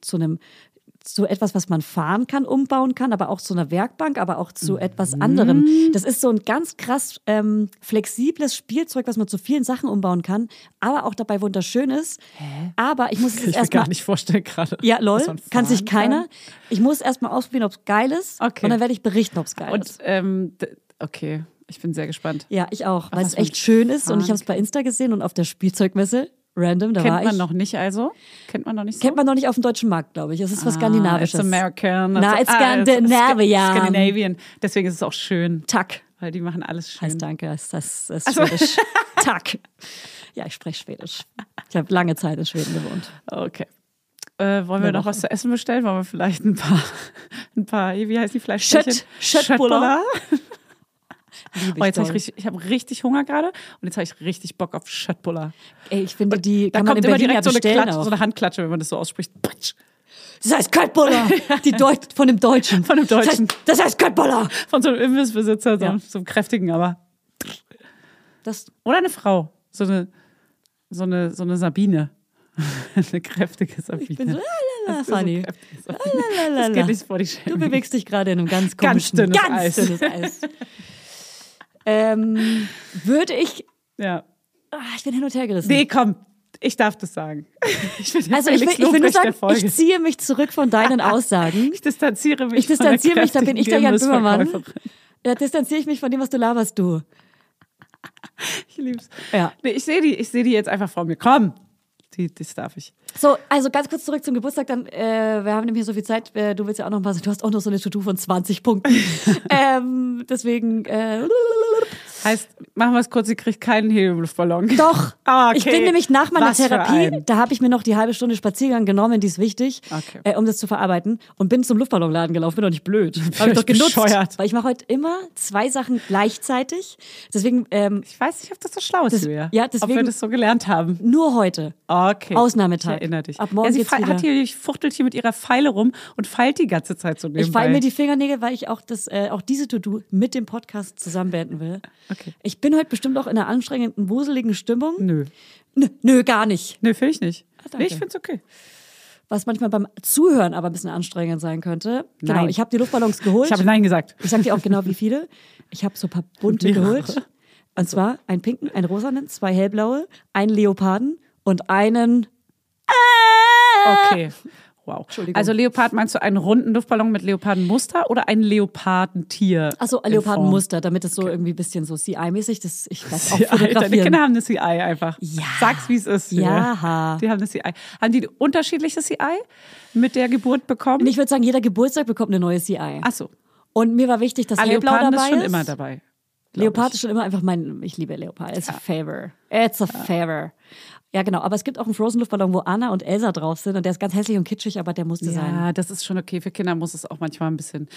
zu etwas, was man fahren kann, umbauen kann, aber auch zu einer Werkbank, aber auch zu etwas anderem. Das ist so ein ganz krass flexibles Spielzeug, was man zu vielen Sachen umbauen kann, aber auch dabei wunderschön ist. Aber ich muss es ich mir erstmal. gar nicht vorstellen gerade. Ja, lol, was man kann sich fahren keiner. Ich muss erstmal ausprobieren, ob es geil ist. Okay. Und dann werde ich berichten, ob es geil ist. Und okay, ich bin sehr gespannt. Ja, ich auch, weil was es man echt schön ist. Und ich fahren habe es bei Insta gesehen und auf der Spielzeugmesse. Random, da war Kennt ich. man noch nicht also? Kennt man noch nicht so? Kennt man noch nicht auf dem deutschen Markt, glaube ich. Es ist was Skandinavisches. It's American. Na, it's Scandinavian. Scandinavian. Deswegen ist es auch schön, Tack. weil die machen alles schön. Heißt danke, das ist Schwedisch. Tack. Ja, ich spreche Schwedisch. Ich habe lange Zeit in Schweden gewohnt. Okay. Wollen wir noch was zu essen bestellen? Wollen wir vielleicht ein paar, wie heißt die Fleischstückchen? Schöttbullar. Oh, jetzt ich habe richtig Hunger gerade und jetzt habe ich richtig Bock auf Schöttbullar. Ey, ich finde, die Da kann man kommt in immer Berlin direkt ja so bestellen eine auch. so eine Handklatsche, wenn man das so ausspricht. Das heißt Köttbullar. Von dem Deutschen. Von dem Deutschen. Das heißt Köttbullar. Von so einem Imbissbesitzer, Ja. so einem kräftigen, aber. Das, Oder eine Frau. So eine Sabine. Eine kräftige Sabine. ich bin so, Das ist so funny. kräftig, Sabine. Das geht nicht vor die Scheibe. Du bewegst dich gerade in einem ganz Ganz komischen, dünnes dünnes Eis. Würde ich, Ja. ich bin hin und her gerissen. Nee, komm. Ich darf das sagen. Ich bin der Also ich Felix will nur Lobrecht der sagen, Folge. ich ziehe mich zurück von deinen Aussagen. Ich distanziere mich. Ich distanziere mich, da bin ich der Jan Böhmermann. Imbissverkäuferin. Da distanziere ich mich von dem, was du laberst, du. Ich lieb's. Ja. Nee, ich sehe die jetzt einfach vor mir. Komm. Das darf ich. So, also ganz kurz zurück zum Geburtstag, dann, wir haben nämlich so viel Zeit, du willst ja auch noch mal, du hast auch noch so eine To-Do von 20 Punkten. Deswegen, Heißt, machen wir es kurz, sie kriegt keinen Heliumluftballon. doch. Ah, okay. Ich bin nämlich nach meiner Was für Therapie, ein. da habe ich mir noch die halbe Stunde Spaziergang genommen, die ist wichtig, Okay. um das zu verarbeiten und bin zum Luftballonladen gelaufen, bin doch nicht blöd. Habe ich Völlig doch genutzt, bescheuert. weil ich mache heute immer 2 Sachen gleichzeitig. Deswegen, Ich weiß nicht, ob das so schlau ist, Julia. ja, Ob wir deswegen- das so gelernt haben. nur heute. Okay. Ausnahmetag. Ich erinnere dich. Ab morgen ja, sie geht's wieder. hat hier, fuchtelt hier mit ihrer Pfeile rum und feilt die ganze Zeit so nebenbei. Ich feile mir die Fingernägel, weil ich auch diese To-Do mit dem Podcast zusammen beenden will. Okay. Ich bin heute bestimmt auch in einer anstrengenden, wuseligen Stimmung. Nö. Nö, gar nicht. Nö, finde ich nicht. danke. Nee, ich finde es okay. Was manchmal beim Zuhören aber ein bisschen anstrengend sein könnte. Genau, Nein. ich habe die Luftballons geholt. Ich habe Nein gesagt. Ich sag dir auch genau, wie viele. Ich habe so ein paar bunte Mehrere. geholt. Und zwar einen pinken, einen rosanen, 2 hellblaue, einen Leoparden und einen... Okay. Wow. Entschuldigung. Also Leopard, meinst du einen runden Luftballon mit Leopardenmuster oder ein Leopardentier? Achso, in Leopardenmuster, damit es so irgendwie ein bisschen so CI-mäßig, ich weiß auch CI, deine fotografieren. Kinder haben eine CI einfach. Ja. Sag's, wie es ist. Ja. Die haben eine CI. Haben die unterschiedliche CI mit der Geburt bekommen? Und ich würde sagen, jeder Geburtstag bekommt eine neue CI. Ach so. Und mir war wichtig, dass Hellblau Leoparden dabei ist schon ist. immer dabei. Leopard ist schon immer einfach ich liebe Leopard. It's a favor. It's a favor. Ja, genau. Aber es gibt auch einen Frozen-Luftballon, wo Anna und Elsa drauf sind. Und der ist ganz hässlich und kitschig, aber der musste sein. Ja, das ist schon okay. Für Kinder muss es auch manchmal ein bisschen.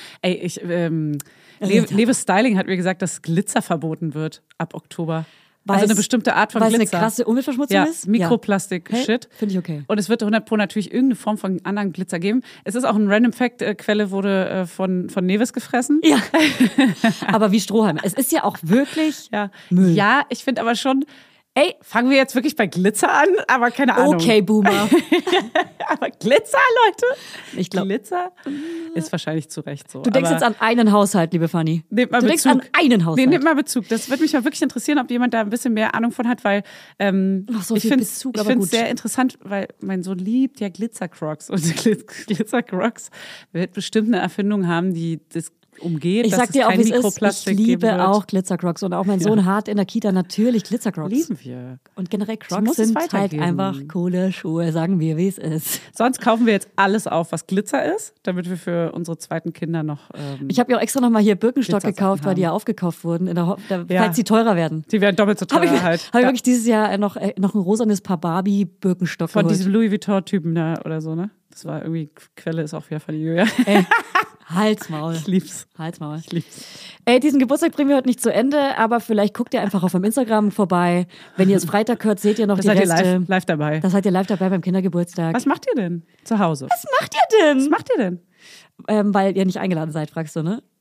Leves Styling hat mir gesagt, dass Glitzer verboten wird ab Oktober. Also eine bestimmte Art von Weil es Glitzer. eine krasse Umweltverschmutzung ist? Mikroplastik-Shit. Hey, finde ich okay. Und es wird 100% natürlich irgendeine Form von anderen Glitzer geben. Es ist auch ein Random Fact, Quelle wurde von Neves gefressen. Ja. Aber wie Strohhalme. Es ist ja auch wirklich Müll. Ja, ich finde aber schon, fangen wir jetzt wirklich bei Glitzer an? Aber keine Ahnung. Okay, Boomer. Aber Glitzer, Leute? Ich glaube. Glitzer ist wahrscheinlich zu Recht so. Du denkst jetzt an einen Haushalt, liebe Fanny. Nehmt mal du Bezug. denkst an einen Haushalt. Nehmt mal Bezug. Das würde mich mal wirklich interessieren, ob jemand da ein bisschen mehr Ahnung von hat, weil so ich viel finde Bezug, aber es gut. sehr interessant, weil mein Sohn liebt ja Glitzer-Crocs. Und Glitzer-Crocs wird bestimmt eine Erfindung haben, die das umgeht, Ich dass sag dir es auch, kein wie es ist. Mikroplastik Ich geben liebe wird. auch Glitzercrocs. Und auch mein Sohn hat in der Kita natürlich Glitzercrocs. Lieben wir. Und generell muss Crocs es sind halt weitergeben. einfach coole Schuhe, sagen wir, wie es ist. Sonst kaufen wir jetzt alles auf, was Glitzer ist, damit wir für unsere zweiten Kinder noch Ich habe ja auch extra nochmal hier Birkenstock Glitzersachen gekauft, weil die ja haben. aufgekauft wurden, falls sie teurer werden. die werden doppelt so teuer Habe ich, halt. hab ich wirklich dieses Jahr noch ein rosanes Paar Barbie-Birkenstock Von geholt. diesem Louis Vuitton-Typen da oder so, ne? Das war irgendwie, Quelle ist auch wieder von Julia. Halsmaul. Ich lieb's. Halsmaul. Ich lieb's. Ey, diesen Geburtstag bringen wir heute nicht zu Ende, aber vielleicht guckt ihr einfach auf dem Instagram vorbei. Wenn ihr es Freitag hört, seht ihr noch Das die seid ihr Reste. live dabei. Das seid ihr live dabei beim Kindergeburtstag. Was macht ihr denn zu Hause? Was macht ihr denn? Was macht ihr denn? Weil ihr nicht eingeladen seid, fragst du, ne?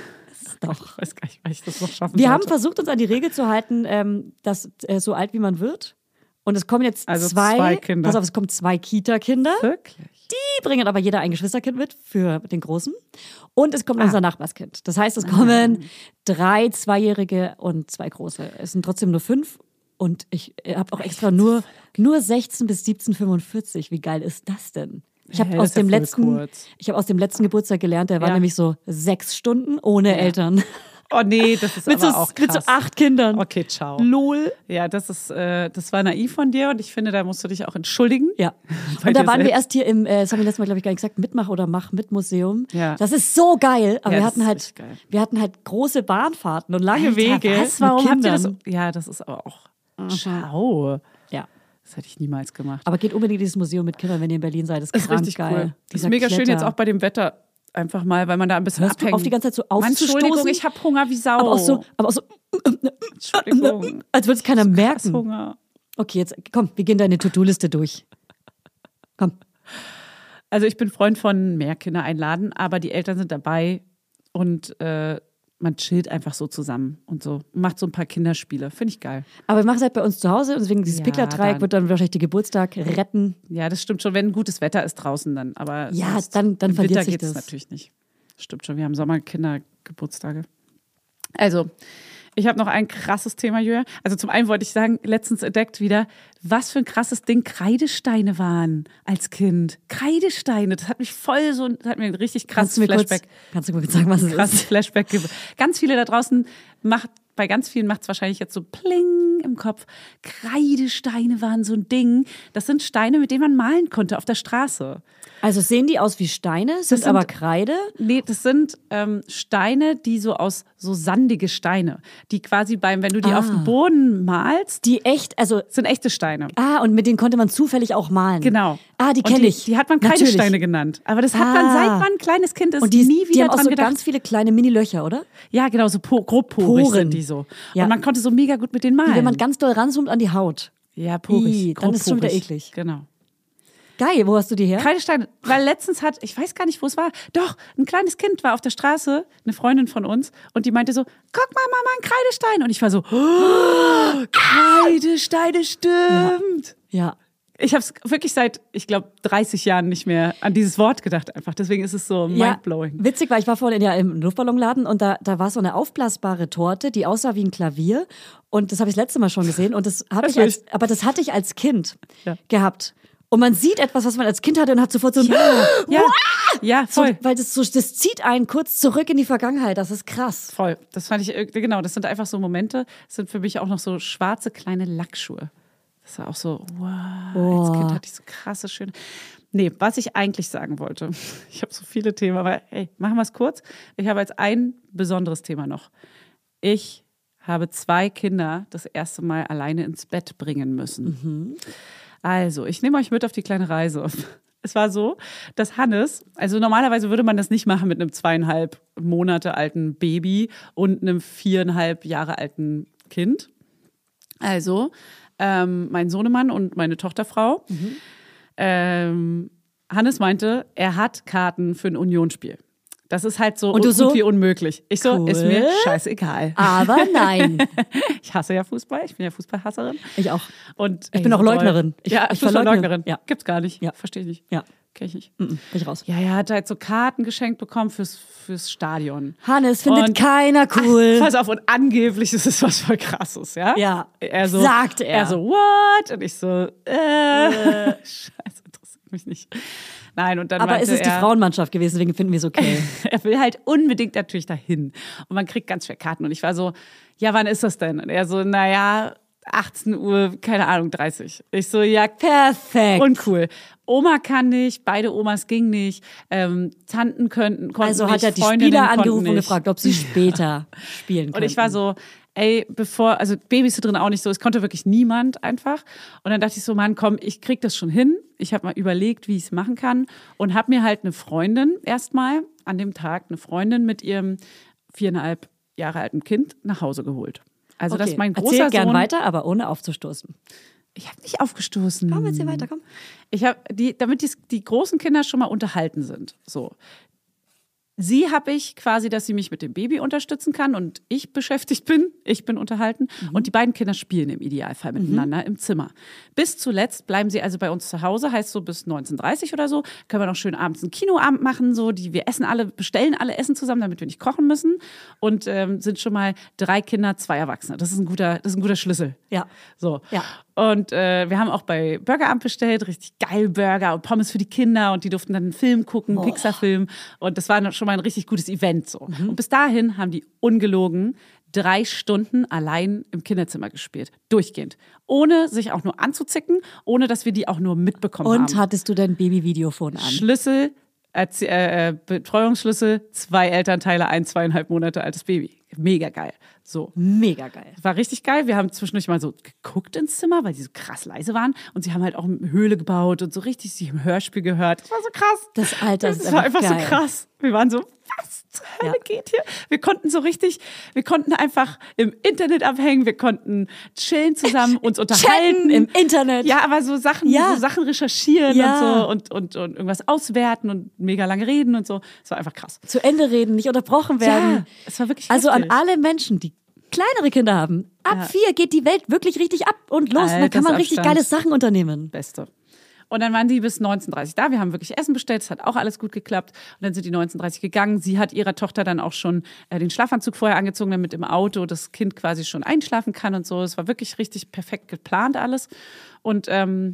Doch. Ich weiß gar nicht, weil ich das noch schaffen Wir sollte. haben versucht, uns an die Regel zu halten, dass so alt wie man wird. Und es kommen jetzt Also zwei Kinder. Pass auf, es kommen 2 Kita-Kinder. Wirklich? Die bringen aber jeder ein Geschwisterkind mit für den Großen. Und es kommt unser Nachbarskind. Das heißt, es kommen 3 2-Jährige und 2 Große. Es sind trotzdem nur 5. Und ich habe auch extra nur 16 bis 17,45. Wie geil ist das denn? Ich habe das aus, ist ja dem voll letzten, kurz. ich hab aus dem letzten Geburtstag gelernt, der war Ja. nämlich so 6 Stunden ohne Eltern. Oh nee, das ist mit, aber so, auch krass. mit so 8 Kindern. Okay, ciao. Lol. Ja, das war naiv von dir und ich finde, da musst du dich auch entschuldigen. Ja. Bei Und da dir waren wir selbst. erst hier im, das haben wir letztes Mal, glaube ich, gar nicht gesagt, Mitmach- oder Mach-Mit-Museum. Ja. Das ist so geil. Aber Ja, wir das hatten ist halt, richtig geil. wir hatten halt große Bahnfahrten und lange Alter, Wege. was? Warum mit habt ihr Kindern. das? Ja, das ist aber auch. Ciao. Ja. Das hätte ich niemals gemacht. Aber geht unbedingt in dieses Museum mit Kindern, wenn ihr in Berlin seid. Das ist Das ist krank richtig geil. cool. Das ist Dieser mega schön Kletter. jetzt auch bei dem Wetter. Einfach mal, weil man da ein bisschen Hörst du abhängt. auf, die ganze Zeit so Mann, Entschuldigung, aufzustoßen? ich habe Hunger wie Sau. Aber auch so, Entschuldigung. als würde es keiner Krass merken. Hunger. Okay, jetzt komm, wir gehen deine To-Do-Liste durch. Komm. Also ich bin Freund von mehr Kinder einladen, aber die Eltern sind dabei und man chillt einfach so zusammen und so. Macht so ein paar Kinderspiele. Finde ich geil. Aber wir machen es halt bei uns zu Hause und deswegen dieses Ja, Pickler-Dreieck dann. wird dann wahrscheinlich den Geburtstag retten. Ja, das stimmt schon, wenn gutes Wetter ist draußen dann. Aber Ja, sonst dann im verliert Winter sich geht's das. natürlich nicht. Stimmt schon, wir haben Sommerkindergeburtstage. Also, ich habe noch ein krasses Thema, Julia. Also zum einen wollte ich sagen, letztens entdeckt wieder, was für ein krasses Ding Kreidesteine waren als Kind. Kreidesteine, das hat mich voll so, das hat mir ein richtig krasses Flashback. Kannst du mir kurz sagen, was es Krasses ist? Flashback. Ganz viele da draußen bei ganz vielen macht es wahrscheinlich jetzt so Pling im Kopf. Kreidesteine waren so ein Ding. Das sind Steine, mit denen man malen konnte auf der Straße. Also sehen die aus wie Steine, sind sind- aber Kreide. Nee, das sind Steine, die so sandige Steine, die quasi wenn du die auf dem Boden malst, Die echt, also, sind echte Steine. und mit denen konnte man zufällig auch malen. Genau. Die Und kenne ich. Die hat man Natürlich. Kreidesteine genannt. Aber das hat man, Ah. seit man ein kleines Kind ist, Und die, nie die wieder haben auch dran so gedacht. ganz viele kleine Mini-Löcher, oder? Ja, genau, so grobporig Poren. sind die so. Ja. Und man konnte so mega gut mit denen malen. Wie wenn man ganz doll ranzoomt an die Haut. ja, porig. Dann ist es schon wieder grobporig. eklig. Genau. Geil, wo hast du die her? Kreidesteine, weil letztens ich weiß gar nicht, wo es war, doch, ein kleines Kind war auf der Straße, eine Freundin von uns, und die meinte so, guck mal, Mama, ein Kreidestein. Und ich war so, oh, Kreidesteine, stimmt. Ja. Ich habe es wirklich seit, ich glaube, 30 Jahren nicht mehr an dieses Wort gedacht einfach. Deswegen ist es so mindblowing. Ja, witzig, weil ich war vorhin im Luftballonladen und da war so eine aufblasbare Torte, die aussah wie ein Klavier. Und das habe ich das letzte Mal schon gesehen. Und das habe ich Wirklich? aber das hatte ich als Kind Ja. gehabt. Und man sieht etwas, was man als Kind hatte und hat sofort so ein Ja, voll. So, weil das zieht einen kurz zurück in die Vergangenheit. Das ist krass. Voll. Das fand ich, genau, das sind einfach so Momente, das sind für mich auch noch so schwarze kleine Lackschuhe. Das war auch so, wow, als Kind hatte ich so krasse, schöne. Nee, was ich eigentlich sagen wollte, ich habe so viele Themen, aber hey, machen wir es kurz. Ich habe jetzt ein besonderes Thema noch. Ich habe 2 Kinder das erste Mal alleine ins Bett bringen müssen. Also, ich nehme euch mit auf die kleine Reise. Es war so, dass Hannes, also normalerweise würde man das nicht machen mit einem 2,5 Monate alten Baby und einem 4,5 Jahre alten Kind. Also, mein Sohnemann und meine Tochterfrau. Hannes meinte, er hat Karten für ein Unionsspiel. Das ist halt so gut wie unmöglich. Ich so, cool. Ist mir scheißegal. Aber nein. Ich hasse ja Fußball, ich bin ja Fußballhasserin. Ich auch. Und Ich bin auch Leugnerin. Ich verleugne. Fußballleugnerin. Ja. Gibt's gar nicht. Ja. Verstehe ich nicht. Ja. Kenn ich nicht. Bin ich raus. Ja, er hat halt so Karten geschenkt bekommen fürs Stadion. Hannes findet Und- keiner cool. Pass auf, und angeblich ist es was voll Krasses, ja? Ja, Er so, sagt er. Er so, what? Und ich so, Scheiße, interessiert mich nicht. Nein, und dann Aber meinte es ist die er, Frauenmannschaft gewesen, deswegen finden wir es okay. er will halt unbedingt natürlich dahin. Und man kriegt ganz schwer Karten. Und ich war so, ja, wann ist das denn? Und er so, naja, 18 Uhr, keine Ahnung, 30. Ich so, ja, Perfekt. uncool. Oma kann nicht, beide Omas ging nicht, Tanten konnten Also nicht, hat er die Freundinnen Spieler konnten angerufen und nicht. gefragt, ob sie später spielen können. Und ich war so, ey, also Babysitterin auch nicht so, es konnte wirklich niemand einfach. Und dann dachte ich so, Mann, komm, ich krieg das schon hin. Ich habe mal überlegt, wie ich es machen kann und habe mir halt eine Freundin erstmal an dem Tag, eine Freundin mit ihrem 4,5 Jahre alten Kind nach Hause geholt. Also das ist mein großer Erzähl gern Sohn. weiter, aber ohne aufzustoßen. Ich habe nicht aufgestoßen. Komm, erzähl weiter, komm. Ich habe damit die großen Kinder schon mal unterhalten sind. So. Sie habe ich quasi, dass sie mich mit dem Baby unterstützen kann und ich beschäftigt bin. Ich bin unterhalten. Und die beiden Kinder spielen im Idealfall miteinander im Zimmer. Bis zuletzt bleiben sie also bei uns zu Hause, heißt so bis 19:30 oder so. Können wir noch schön abends einen Kinoabend machen. So, wir bestellen alle Essen zusammen, damit wir nicht kochen müssen. Und sind schon mal 3 Kinder, 2 Erwachsene. Das ist ein guter Schlüssel. Ja. So. Ja. Und wir haben auch bei Burgeramt bestellt, richtig geil Burger und Pommes für die Kinder und die durften dann einen Film gucken, einen Pixar-Film. Und das war schon mal ein richtig gutes Event so. Und bis dahin haben die ungelogen 3 Stunden allein im Kinderzimmer gespielt. Durchgehend. Ohne sich auch nur anzuzicken, ohne dass wir die auch nur mitbekommen haben. Und hattest du dein Baby-Videophon an? Schlüssel, Betreuungsschlüssel, 2 Elternteile, ein 2,5 Monate altes Baby. Mega geil. So. Mega geil. War richtig geil. Wir haben zwischendurch mal so geguckt ins Zimmer, weil die so krass leise waren. Und sie haben halt auch eine Höhle gebaut und so richtig sich im Hörspiel gehört. Das war so krass. Das Alter ist Das war einfach geil. so krass. Wir waren so, was zur Hölle geht hier? Wir konnten einfach im Internet abhängen, wir konnten chillen zusammen, uns unterhalten. Chatten im Internet. Ja, aber so Sachen recherchieren Ja. und so und irgendwas auswerten und mega lange reden und so. Es war einfach krass. Zu Ende reden, nicht unterbrochen werden. Ja, es war wirklich Also an heftig. alle Menschen, die kleinere Kinder haben. Ab 4 geht die Welt wirklich richtig ab und los. Und dann kann man richtig Altersabstand. geile Sachen unternehmen. Beste. Und dann waren die bis 19:30 da. Wir haben wirklich Essen bestellt. Es hat auch alles gut geklappt. Und dann sind die 19:30 gegangen. Sie hat ihrer Tochter dann auch schon den Schlafanzug vorher angezogen, damit im Auto das Kind quasi schon einschlafen kann und so. Es war wirklich richtig perfekt geplant alles. Und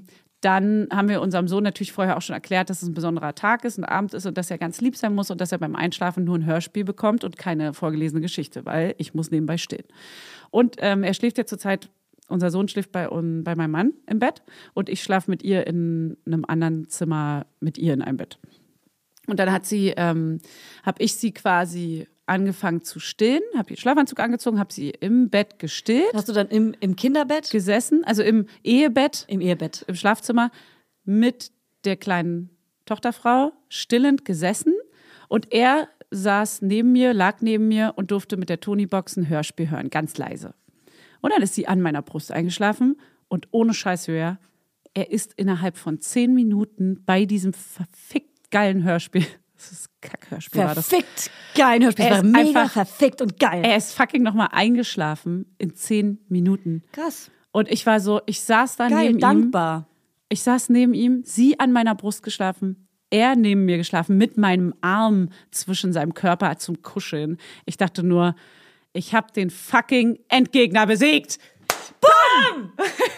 dann haben wir unserem Sohn natürlich vorher auch schon erklärt, dass es ein besonderer Tag ist, ein Abend ist und dass er ganz lieb sein muss und dass er beim Einschlafen nur ein Hörspiel bekommt und keine vorgelesene Geschichte, weil ich muss nebenbei stillen. Und er schläft ja zurzeit, unser Sohn schläft bei meinem Mann im Bett und ich schlafe mit ihr in einem anderen Zimmer mit ihr in einem Bett. Und dann habe ich sie quasi angefangen zu stillen, habe ihr Schlafanzug angezogen, habe sie im Bett gestillt. Hast du dann im Kinderbett? Gesessen, also im Ehebett, Im Ehebett. im Schlafzimmer mit der kleinen Tochterfrau stillend gesessen und er lag neben mir und durfte mit der Tonybox ein Hörspiel hören, ganz leise. Und dann ist sie an meiner Brust eingeschlafen und ohne Scheiß höher, er ist innerhalb von 10 Minuten bei diesem verfickt geilen Hörspiel. Das ist ein Kackhörspiel, war das. Verfickt geil. Hörspiel. Er Das ist war mega einfach- verfickt und geil. Er ist fucking nochmal eingeschlafen in 10 Minuten. Krass. Und ich war so, ich saß da Geil, neben ihm. dankbar. Ich saß neben ihm, sie an meiner Brust geschlafen, er neben mir geschlafen, mit meinem Arm zwischen seinem Körper zum Kuscheln. Ich dachte nur, ich habe den fucking Endgegner besiegt. Bam!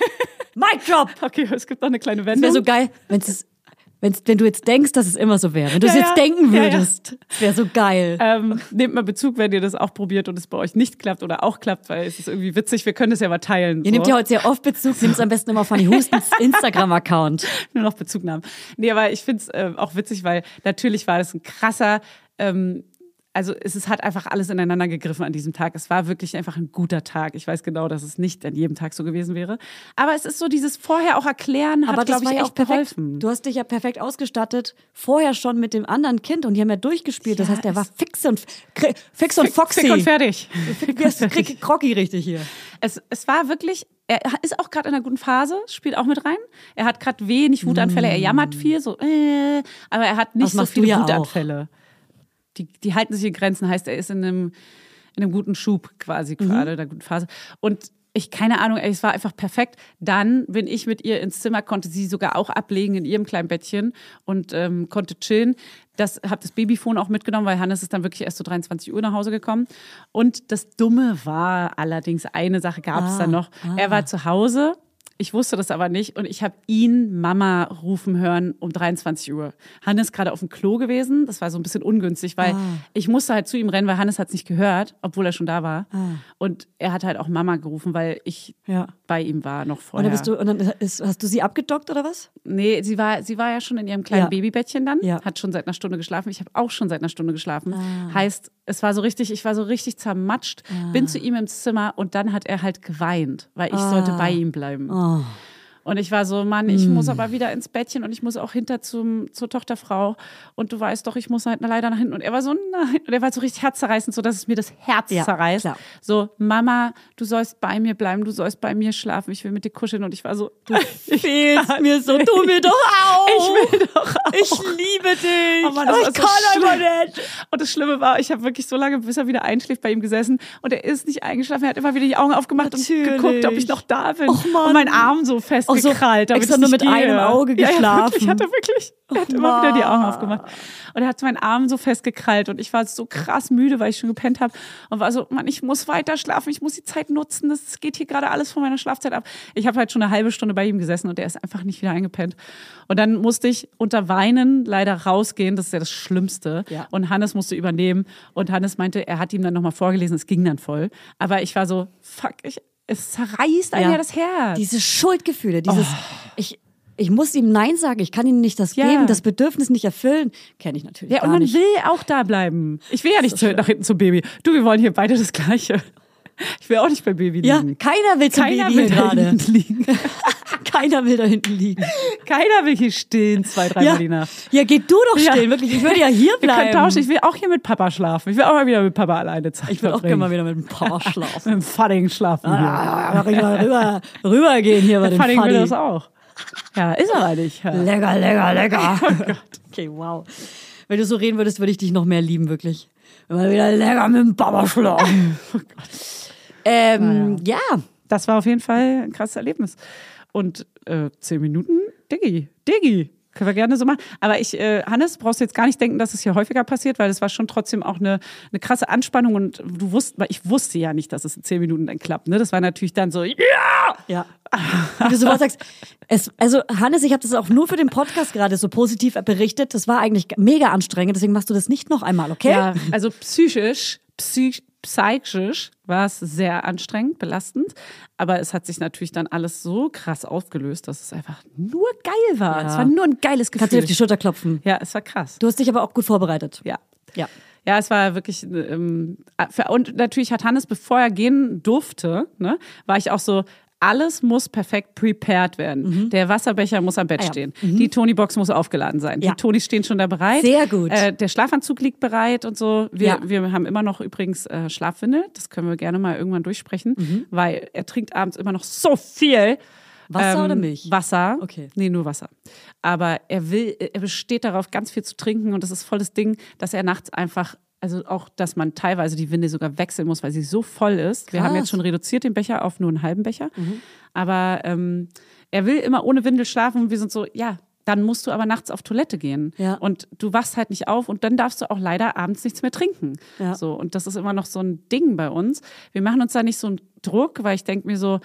Mic drop! Okay, es gibt noch eine kleine Das Wendung. wäre so geil, wenn du jetzt denkst, dass es immer so wäre. Wenn du es Ja, jetzt ja. denken Ja, ja. würdest. Das wäre so geil. Nehmt mal Bezug, wenn ihr das auch probiert und es bei euch nicht klappt oder auch klappt, weil es ist irgendwie witzig. Wir können das ja mal teilen. Ihr nehmt ja heute sehr oft Bezug, nehmt es am besten immer auf Fanny Hustens Instagram-Account. Nur noch Bezugnahmen. Nee, aber ich finde es auch witzig, weil natürlich war das ein krasser, also es hat einfach alles ineinander gegriffen an diesem Tag. Es war wirklich einfach ein guter Tag. Ich weiß genau, dass es nicht an jedem Tag so gewesen wäre. Aber es ist so dieses vorher auch erklären, hat, Aber das glaube war ich, ja echt auch perfekt. geholfen. Du hast dich ja perfekt ausgestattet, vorher schon mit dem anderen Kind und die haben ja durchgespielt. Das Ja, heißt, der war es- fix und foxy. Fick und fertig. Krieg Krocki richtig hier. Es war wirklich, er ist auch gerade in einer guten Phase, spielt auch mit rein. Er hat gerade wenig Wutanfälle, er jammert viel, so, aber er hat nicht Das so machst du viele ja auch. Wutanfälle. Die halten sich in Grenzen, heißt, er ist in einem guten Schub quasi gerade, in einer guten Phase. Und keine Ahnung, es war einfach perfekt. Dann bin ich mit ihr ins Zimmer, konnte sie sogar auch ablegen in ihrem kleinen Bettchen und konnte chillen. Habe das Babyphone auch mitgenommen, weil Hannes ist dann wirklich erst so 23 Uhr nach Hause gekommen. Und das Dumme war allerdings, eine Sache gab es dann noch. Er war zu Hause. Ich wusste das aber nicht und ich habe ihn Mama rufen hören um 23 Uhr. Hannes gerade auf dem Klo gewesen, das war so ein bisschen ungünstig, weil ich musste halt zu ihm rennen, weil Hannes hat es nicht gehört, obwohl er schon da war. Und er hat halt auch Mama gerufen, weil ich Ja. bei ihm war noch Und vorher. dann hast du sie abgedockt oder was? Nee, sie war ja schon in ihrem kleinen Ja. Babybettchen dann, Ja. hat schon seit einer Stunde geschlafen. Ich habe auch schon seit einer Stunde geschlafen. Heißt, ich war so richtig zermatscht, bin zu ihm ins Zimmer und dann hat er halt geweint, weil ich sollte bei ihm bleiben. Und ich war so, Mann, ich muss aber wieder ins Bettchen und ich muss auch hinter zur Tochterfrau. Und du weißt doch, ich muss halt leider nach hinten. Und er war so, nein. Und er war so richtig herzzerreißend, so dass es mir das Herz Ja, zerreißt. klar. So, Mama, du sollst bei mir bleiben, du sollst bei mir schlafen, ich will mit dir kuscheln. Und ich war so, du Fehlst mir so, tu mir doch auch. Ich will doch auch. Ich liebe dich. Oh Mann, das Aber war ich so kann einfach schlimm. nicht. Und das Schlimme war, ich habe wirklich so lange, bis er wieder einschläft, bei ihm gesessen. Und er ist nicht eingeschlafen. Er hat immer wieder die Augen aufgemacht Natürlich. und geguckt, ob ich noch da bin. Och, Mann. Und mein Arm so festgekrallt. damit extra ich nur nicht mit gehe. einem Auge Ja, geschlafen. er hat immer wieder die Augen aufgemacht. Und er hat meinen Arm so festgekrallt. Und ich war so krass müde, weil ich schon gepennt habe. Und war so, Mann, ich muss weiter schlafen. Ich muss die Zeit nutzen. Das geht hier gerade alles von meiner Schlafzeit ab. Ich habe halt schon eine halbe Stunde bei ihm gesessen und er ist einfach nicht wieder eingepennt. Und dann musste ich unter Weinen leider rausgehen. Das ist ja das Schlimmste. Ja. Und Hannes musste übernehmen. Und Hannes meinte, er hat ihm dann nochmal vorgelesen. Es ging dann voll. Aber ich war so, fuck, es zerreißt einem ja das Herz. Diese Schuldgefühle, dieses, ich muss ihm Nein sagen, ich kann ihm nicht das Ja. geben, das Bedürfnis nicht erfüllen, kenne ich natürlich Ja, und gar man nicht. will auch da bleiben. Ich will ja nicht nach hinten zum Baby. Du, wir wollen hier beide das Gleiche. Ich will auch nicht beim Baby Ja, liegen. keiner will zum Keiner Baby will hier da gerade. hinten liegen. Keiner will da hinten liegen. Keiner will hier stehen, 2-3 Ja. Mal die Nacht. Ja, geh du doch Ja. stehen, wirklich. Ich würde ja hier Wir können bleiben. tauschen. Ich will auch hier mit Papa schlafen. Ich will auch mal wieder mit Papa alleine Zeit Ich will auch gerne verbringen. mal wieder mit dem Papa schlafen. Mit dem Fadding schlafen. hier. Rübergehen hier bei Der dem Fadding will das Faddy. auch. Ja, ist aber nicht. Ja. Lecker, lecker, lecker. Okay, wow. Wenn du so reden würdest, würde ich dich noch mehr lieben, wirklich. Immer wieder lecker mit dem Papa schlafen. Ja. Das war auf jeden Fall ein krasses Erlebnis. Und 10 Minuten, Diggi. Können wir gerne so machen. Aber Hannes, brauchst du jetzt gar nicht denken, dass es hier häufiger passiert, weil das war schon trotzdem auch eine krasse Anspannung und weil ich wusste ja nicht, dass es in 10 Minuten dann klappt. Ne? Das war natürlich dann so, Ja. Wie du sofort sagst, also Hannes, ich habe das auch nur für den Podcast gerade so positiv berichtet. Das war eigentlich mega anstrengend, deswegen machst du das nicht noch einmal, okay? ja, also psychisch war es sehr anstrengend, belastend. Aber es hat sich natürlich dann alles so krass aufgelöst, dass es einfach nur geil war. Ja. Es war nur ein geiles Gefühl. Kannst du dir auf die Schulter klopfen. Ja, es war krass. Du hast dich aber auch gut vorbereitet. Ja. Ja. Ja, es war wirklich, und natürlich hat Hannes, bevor er gehen durfte, ne, war ich auch so, alles muss perfekt prepared werden. Der Wasserbecher muss am Bett stehen. Die Tony-Box muss aufgeladen sein. Ja. Die Tonys stehen schon da bereit. Sehr gut. Der Schlafanzug liegt bereit und so. Ja. Wir haben immer noch übrigens Schlafwindel. Das können wir gerne mal irgendwann durchsprechen, weil er trinkt abends immer noch so viel. Wasser oder Milch? Wasser. Okay. Nee, nur Wasser. Aber er besteht darauf, ganz viel zu trinken und das ist voll das Ding, dass er nachts einfach, also auch, dass man teilweise die Windel sogar wechseln muss, weil sie so voll ist. Wir haben jetzt schon reduziert den Becher auf nur einen halben Becher. Aber er will immer ohne Windel schlafen und wir sind so, ja, dann musst du aber nachts auf Toilette gehen. Ja. Und du wachst halt nicht auf und dann darfst du auch leider abends nichts mehr trinken. Ja. So, und das ist immer noch so ein Ding bei uns. Wir machen uns da nicht so einen Druck, weil ich denke mir so,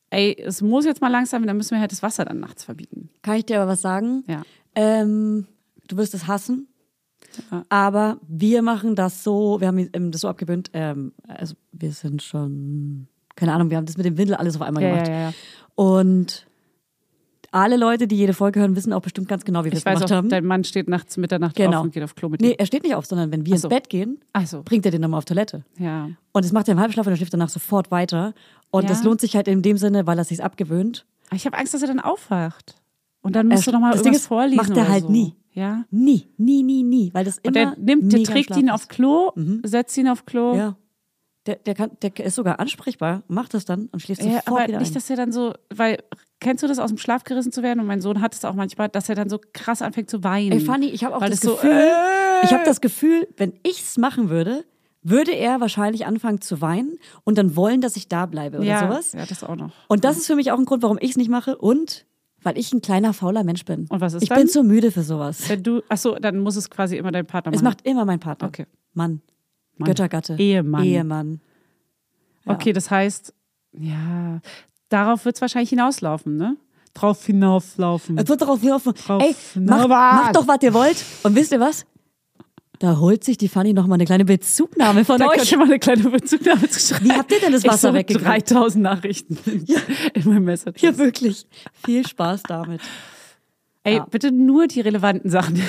ey, es muss jetzt mal langsam, dann müssen wir halt das Wasser dann nachts verbieten. Kann ich dir aber was sagen? Ja. Du wirst es hassen. Ja. Aber wir machen das so, wir haben das so abgewöhnt, also wir sind schon, keine Ahnung, wir haben das mit dem Windel alles auf einmal gemacht. Ja. Und alle Leute, die jede Folge hören, wissen auch bestimmt ganz genau, wie wir es gemacht haben. Dein Mann steht nachts Mitternacht Genau. auf und geht auf Klo mit dir. Nee, er steht nicht auf, sondern wenn wir ins Bett gehen, bringt er den nochmal auf Toilette. Ja. Und das macht er im Halbschlaf und er schläft danach sofort weiter. Und das lohnt sich halt in dem Sinne, weil er sich's abgewöhnt. Ich habe Angst, dass er dann aufwacht. Und dann musst du nochmal das irgendwas Ding ist, vorlesen macht er oder halt so. nie. Ja. Nie. Weil das immer der trägt ihn auf Klo, setzt ihn auf Klo. Ja. Der ist sogar ansprechbar, macht das dann und schläft sofort aber wieder nicht, ein. dass er dann so, weil, kennst du das, aus dem Schlaf gerissen zu werden? Und mein Sohn hat es auch manchmal, dass er dann so krass anfängt zu weinen. Ey, Fanny, ich habe auch das so, Gefühl, ich habe das Gefühl, wenn ich es machen würde er wahrscheinlich anfangen zu weinen und dann wollen, dass ich da bleibe oder sowas. Ja, das auch noch. Und das ist für mich auch ein Grund, warum ich es nicht mache und weil ich ein kleiner, fauler Mensch bin. Und was ist ich dann? bin zu müde für sowas. Dann muss es quasi immer dein Partner machen. Es macht immer mein Partner. Okay. Mann. Göttergatte. Ehemann. Ja. Okay, das heißt, ja, darauf wird es wahrscheinlich hinauslaufen, ne? Drauf hinauslaufen. Es wird darauf hinauslaufen. Ey, macht doch, was ihr wollt. Und wisst ihr was? Da holt sich die Fanny noch mal eine kleine Bezugnahme von euch. Ich mal eine kleine Bezugnahme zu schreiben. Wie habt ihr denn das Wasser weggekriegt? 3000 Nachrichten in meinem Message. Ja, wirklich. Viel Spaß damit. Ey, bitte nur die relevanten Sachen.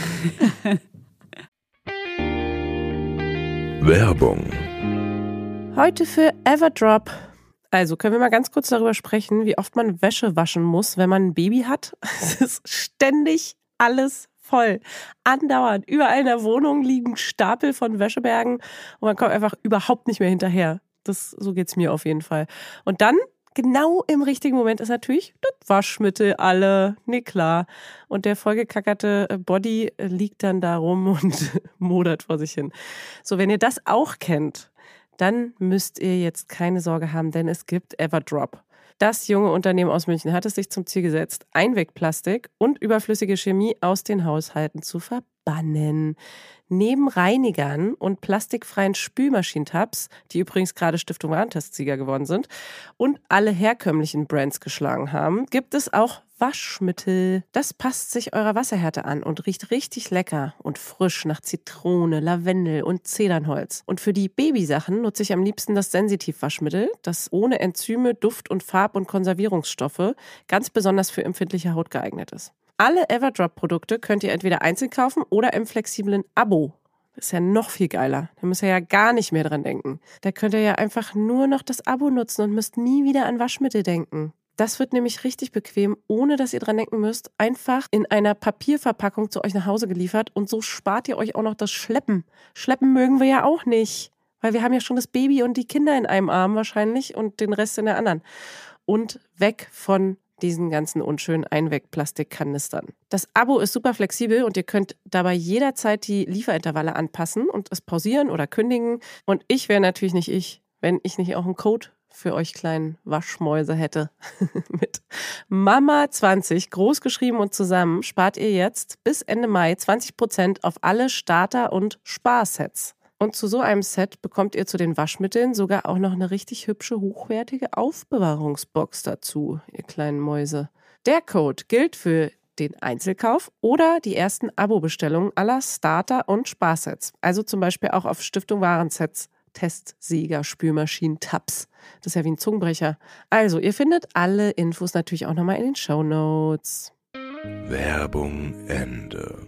Werbung. Heute für Everdrop. Also können wir mal ganz kurz darüber sprechen, wie oft man Wäsche waschen muss, wenn man ein Baby hat. Es ist ständig alles voll. Andauernd. Überall in der Wohnung liegen Stapel von Wäschebergen und man kommt einfach überhaupt nicht mehr hinterher. So geht's mir auf jeden Fall. Und dann, genau im richtigen Moment, ist natürlich das Waschmittel alle. Nee, klar. Und der vollgekackerte Body liegt dann da rum und modert vor sich hin. So, wenn ihr das auch kennt, dann müsst ihr jetzt keine Sorge haben, denn es gibt Everdrop. Das junge Unternehmen aus München hat es sich zum Ziel gesetzt, Einwegplastik und überflüssige Chemie aus den Haushalten zu verbannen. Neben Reinigern und plastikfreien Spülmaschinentabs, die übrigens gerade Stiftung Warentest-Sieger geworden sind und alle herkömmlichen Brands geschlagen haben, gibt es auch Waschmittel. Das passt sich eurer Wasserhärte an und riecht richtig lecker und frisch nach Zitrone, Lavendel und Zedernholz. Und für die Babysachen nutze ich am liebsten das Sensitiv-Waschmittel, das ohne Enzyme, Duft- und Farb- und Konservierungsstoffe ganz besonders für empfindliche Haut geeignet ist. Alle Everdrop-Produkte könnt ihr entweder einzeln kaufen oder im flexiblen Abo. Das ist ja noch viel geiler. Da müsst ihr ja gar nicht mehr dran denken. Da könnt ihr ja einfach nur noch das Abo nutzen und müsst nie wieder an Waschmittel denken. Das wird nämlich richtig bequem, ohne dass ihr dran denken müsst. Einfach in einer Papierverpackung zu euch nach Hause geliefert und so spart ihr euch auch noch das Schleppen. Schleppen mögen wir ja auch nicht, weil wir haben ja schon das Baby und die Kinder in einem Arm wahrscheinlich und den Rest in der anderen. Und weg von diesen ganzen unschönen Einwegplastikkanistern. Das Abo ist super flexibel und ihr könnt dabei jederzeit die Lieferintervalle anpassen und es pausieren oder kündigen. Und ich wäre natürlich nicht ich, wenn ich nicht auch einen Code für euch kleinen Waschmäuse hätte. Mit Mama20 großgeschrieben und zusammen spart ihr jetzt bis Ende Mai 20% auf alle Starter- und Sparsets. Und zu so einem Set bekommt ihr zu den Waschmitteln sogar auch noch eine richtig hübsche, hochwertige Aufbewahrungsbox dazu, ihr kleinen Mäuse. Der Code gilt für den Einzelkauf oder die ersten Abo-Bestellungen aller Starter- und Sparsets. Also zum Beispiel auch auf Stiftung Warensets, Testsieger, Spülmaschinen, Tabs. Das ist ja wie ein Zungenbrecher. Also, ihr findet alle Infos natürlich auch nochmal in den Shownotes. Werbung Ende.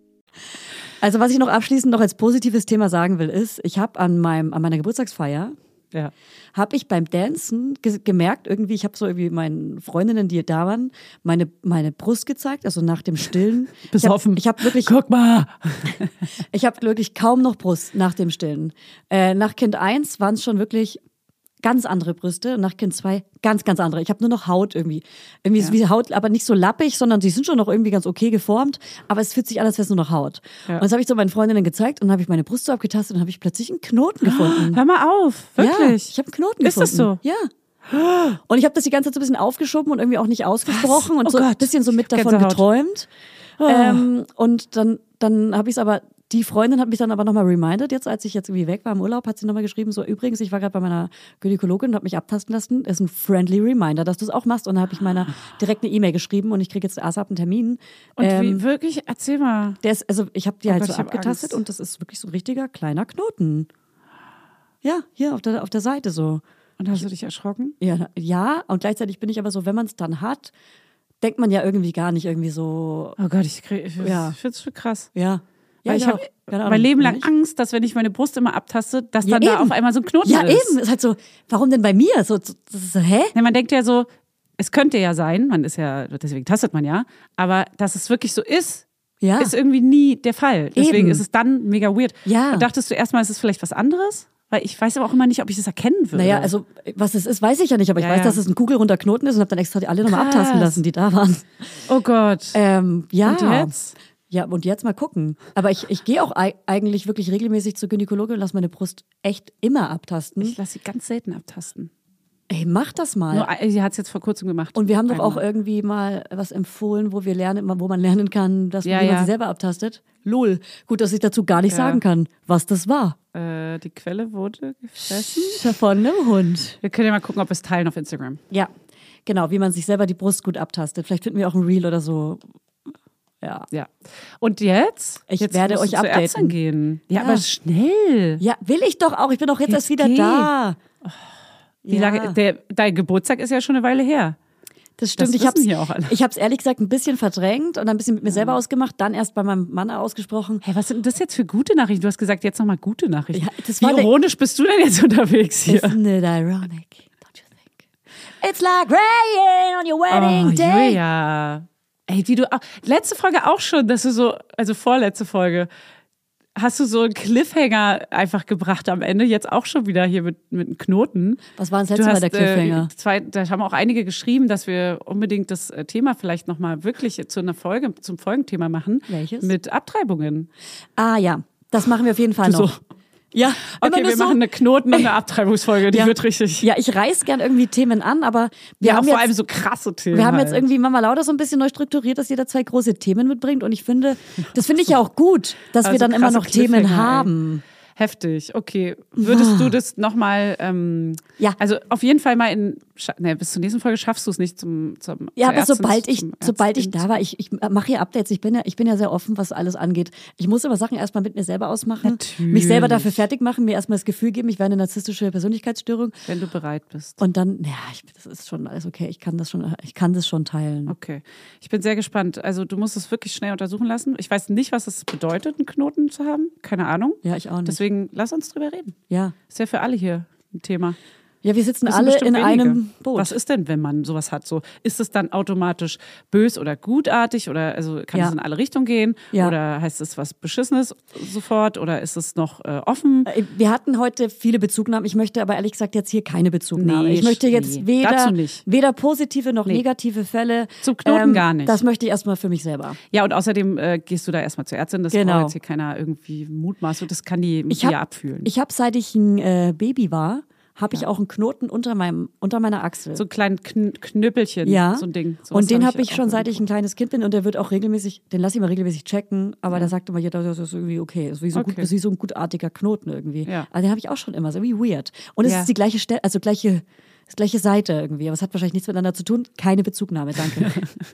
Also was ich noch abschließend noch als positives Thema sagen will, ist, ich habe an meiner Geburtstagsfeier, habe ich beim Dancen gemerkt, irgendwie, ich habe so irgendwie meinen Freundinnen, die da waren, meine Brust gezeigt, also nach dem Stillen. Besoffen. Ich habe wirklich, guck mal. Ich habe wirklich kaum noch Brust nach dem Stillen. Nach Kind 1 waren es schon wirklich ganz andere Brüste und nach Kind 2 ganz, ganz andere. Ich habe nur noch Haut irgendwie. Irgendwie ist wie Haut, aber nicht so lappig, sondern die sind schon noch irgendwie ganz okay geformt, aber es fühlt sich an, als wäre es nur noch Haut. Ja. Und das habe ich so meinen Freundinnen gezeigt und habe ich meine Brust so abgetastet und habe ich plötzlich einen Knoten gefunden. Hör mal auf, wirklich? Ja, ich habe einen Knoten gefunden. Ist das so? Ja. Und ich habe das die ganze Zeit so ein bisschen aufgeschoben und irgendwie auch nicht ausgesprochen und so ein bisschen so mit davon geträumt. Und dann habe ich es aber Die Freundin hat mich dann aber nochmal reminded, jetzt als ich jetzt irgendwie weg war im Urlaub, hat sie nochmal geschrieben, so übrigens, ich war gerade bei meiner Gynäkologin und habe mich abtasten lassen. Das ist ein friendly reminder, dass du es auch machst. Und dann habe ich meiner direkt eine E-Mail geschrieben und ich kriege jetzt ASAP einen Termin. Und wie, wirklich? Erzähl mal. Der ist, also ich habe die halt Gott, so ich hab abgetastet Angst. und das ist wirklich so ein richtiger kleiner Knoten. Ja, hier auf der Seite so. Und hast du dich erschrocken? Ja, und gleichzeitig bin ich aber so, wenn man es dann hat, denkt man ja irgendwie gar nicht irgendwie so, Oh Gott, ich finde es schon krass. ja. Ja, Weil ich habe mein Leben lang Angst, dass wenn ich meine Brust immer abtaste, dass dann da auf einmal so ein Knoten ja, ist. Ja, eben. Ist halt so, warum denn bei mir? So, das ist so, hä? Ja, man denkt ja so, es könnte ja sein, man ist ja, deswegen tastet man ja, aber dass es wirklich so ist, Ja. ist irgendwie nie der Fall. Deswegen Eben. ist es dann mega weird. Ja. Und dachtest du erstmal, ist es vielleicht was anderes? Weil ich weiß aber auch immer nicht, ob ich das erkennen würde. Naja, also was es ist, weiß ich ja nicht, aber ich Ja, weiß, ja. dass es ein kugelrunder Knoten ist und habe dann extra alle nochmal Krass. abtasten lassen, die da waren. Oh Gott. Ja. Und jetzt? Ja, und jetzt mal gucken. Aber ich gehe auch eigentlich wirklich regelmäßig zur Gynäkologin und lasse meine Brust echt immer abtasten. Ich lasse sie ganz selten abtasten. Ey, mach das mal. Nur, sie hat es jetzt vor kurzem gemacht. Und wir haben doch Einmal. auch irgendwie mal was empfohlen, wo man lernen kann, dass Ja, wie man ja. sie selber abtastet. Lol. Gut, dass ich dazu gar nicht sagen kann, was das war. Die Quelle wurde gefressen. Von einem Hund. Wir können ja mal gucken, ob wir es teilen auf Instagram. Ja, genau, wie man sich selber die Brust gut abtastet. Vielleicht finden wir auch ein Reel oder so. Ja. Ja. Und jetzt? Ich jetzt werde musst euch du zur updaten. Ärztin gehen. Ja, Ja. aber schnell. Ja, will ich doch auch. Ich bin doch jetzt erst Jetzt wieder geh. da. Wie lange? Dein Geburtstag ist ja schon eine Weile her. Das stimmt. Das Ich habe wissen hier auch alle. es ehrlich gesagt ein bisschen verdrängt und ein bisschen mit mir selber ausgemacht, dann erst bei meinem Mann ausgesprochen. Hey, was sind das jetzt für gute Nachrichten? Du hast gesagt, jetzt nochmal gute Nachrichten. Ja, das Wie war ironisch bist du denn jetzt unterwegs hier? Isn't it ironic? Don't you think? It's like rain on your wedding day. Julia. Ey, wie du auch, letzte Folge auch schon, dass du so, also vorletzte Folge, hast du so einen Cliffhanger einfach gebracht am Ende, jetzt auch schon wieder hier mit einem Knoten. Was war das letzte Mal der Cliffhanger? Da haben auch einige geschrieben, dass wir unbedingt das Thema vielleicht nochmal wirklich zu einer Folge, zum Folgenthema machen. Welches? Mit Abtreibungen. Ah ja, das machen wir auf jeden Fall Du noch. so. Ja, immer Okay, nur wir so. machen eine Knoten- und eine Abtreibungsfolge, die wird richtig. Ja, ich reiß gern irgendwie Themen an, aber wir Ja, haben vor jetzt, allem so krasse Themen. wir haben jetzt halt. irgendwie Mama Lauda so ein bisschen neu strukturiert, dass jeder 2 große Themen mitbringt und ich finde, das finde ich ja auch gut, dass wir Also dann immer krasse noch Themen Cliffhanger, ey. haben. Heftig, okay. Würdest du das nochmal, Ja. also auf jeden Fall mal bis zur nächsten Folge schaffst du es nicht zum Ja, zur aber Ärztin, sobald ich Ärztin. da war, ich mache hier Updates, ich bin ja sehr offen, was alles angeht. Ich muss aber Sachen erstmal mit mir selber ausmachen, Natürlich. mich selber dafür fertig machen, mir erstmal das Gefühl geben, ich wäre eine narzisstische Persönlichkeitsstörung Wenn du bereit bist. und dann, ja, das ist schon alles okay, ich kann das schon teilen. Okay. Ich bin sehr gespannt. Also du musst es wirklich schnell untersuchen lassen. Ich weiß nicht, was es bedeutet, einen Knoten zu haben. Keine Ahnung. Ja, ich auch nicht. Deswegen lass uns drüber reden. Ja. Ist ja für alle hier ein Thema. Ja, wir sitzen Das sind alle bestimmt in wenige. einem Boot. Was ist denn, wenn man sowas hat? So, ist es dann automatisch bös oder gutartig oder also kann Ja. es in alle Richtungen gehen? Ja. Oder heißt es was Beschissenes sofort? Oder ist es noch offen? Wir hatten heute viele Bezugnahmen. Ich möchte aber ehrlich gesagt jetzt hier keine Bezugnahme. Nee, ich möchte jetzt nee. Dazu nicht. weder positive noch negative Fälle. Zum Knoten gar nicht. Das möchte ich erstmal für mich selber. Ja, und außerdem gehst du da erstmal zur Ärztin. Das Genau. braucht jetzt hier keiner irgendwie Mutmaßung. Das kann die mit Ich hab- dir abfühlen. Ich habe, seit ich ein Baby war, habe ich auch einen Knoten unter meiner Achsel. So ein kleines Knüppelchen, Ja. so ein Ding. Sowas Und den hab habe ich auch schon, seit irgendwo. ich ein kleines Kind bin, und der wird auch regelmäßig, den lasse ich mal regelmäßig checken, aber der sagt immer, ja, das ist irgendwie okay. Das ist wie so, Okay. das ist wie so ein gutartiger Knoten irgendwie. Ja. Also den habe ich auch schon immer, so wie weird. Und es Ja. ist die gleiche Stelle, also das gleiche Seite irgendwie, aber es hat wahrscheinlich nichts miteinander zu tun. Keine Bezugnahme, danke.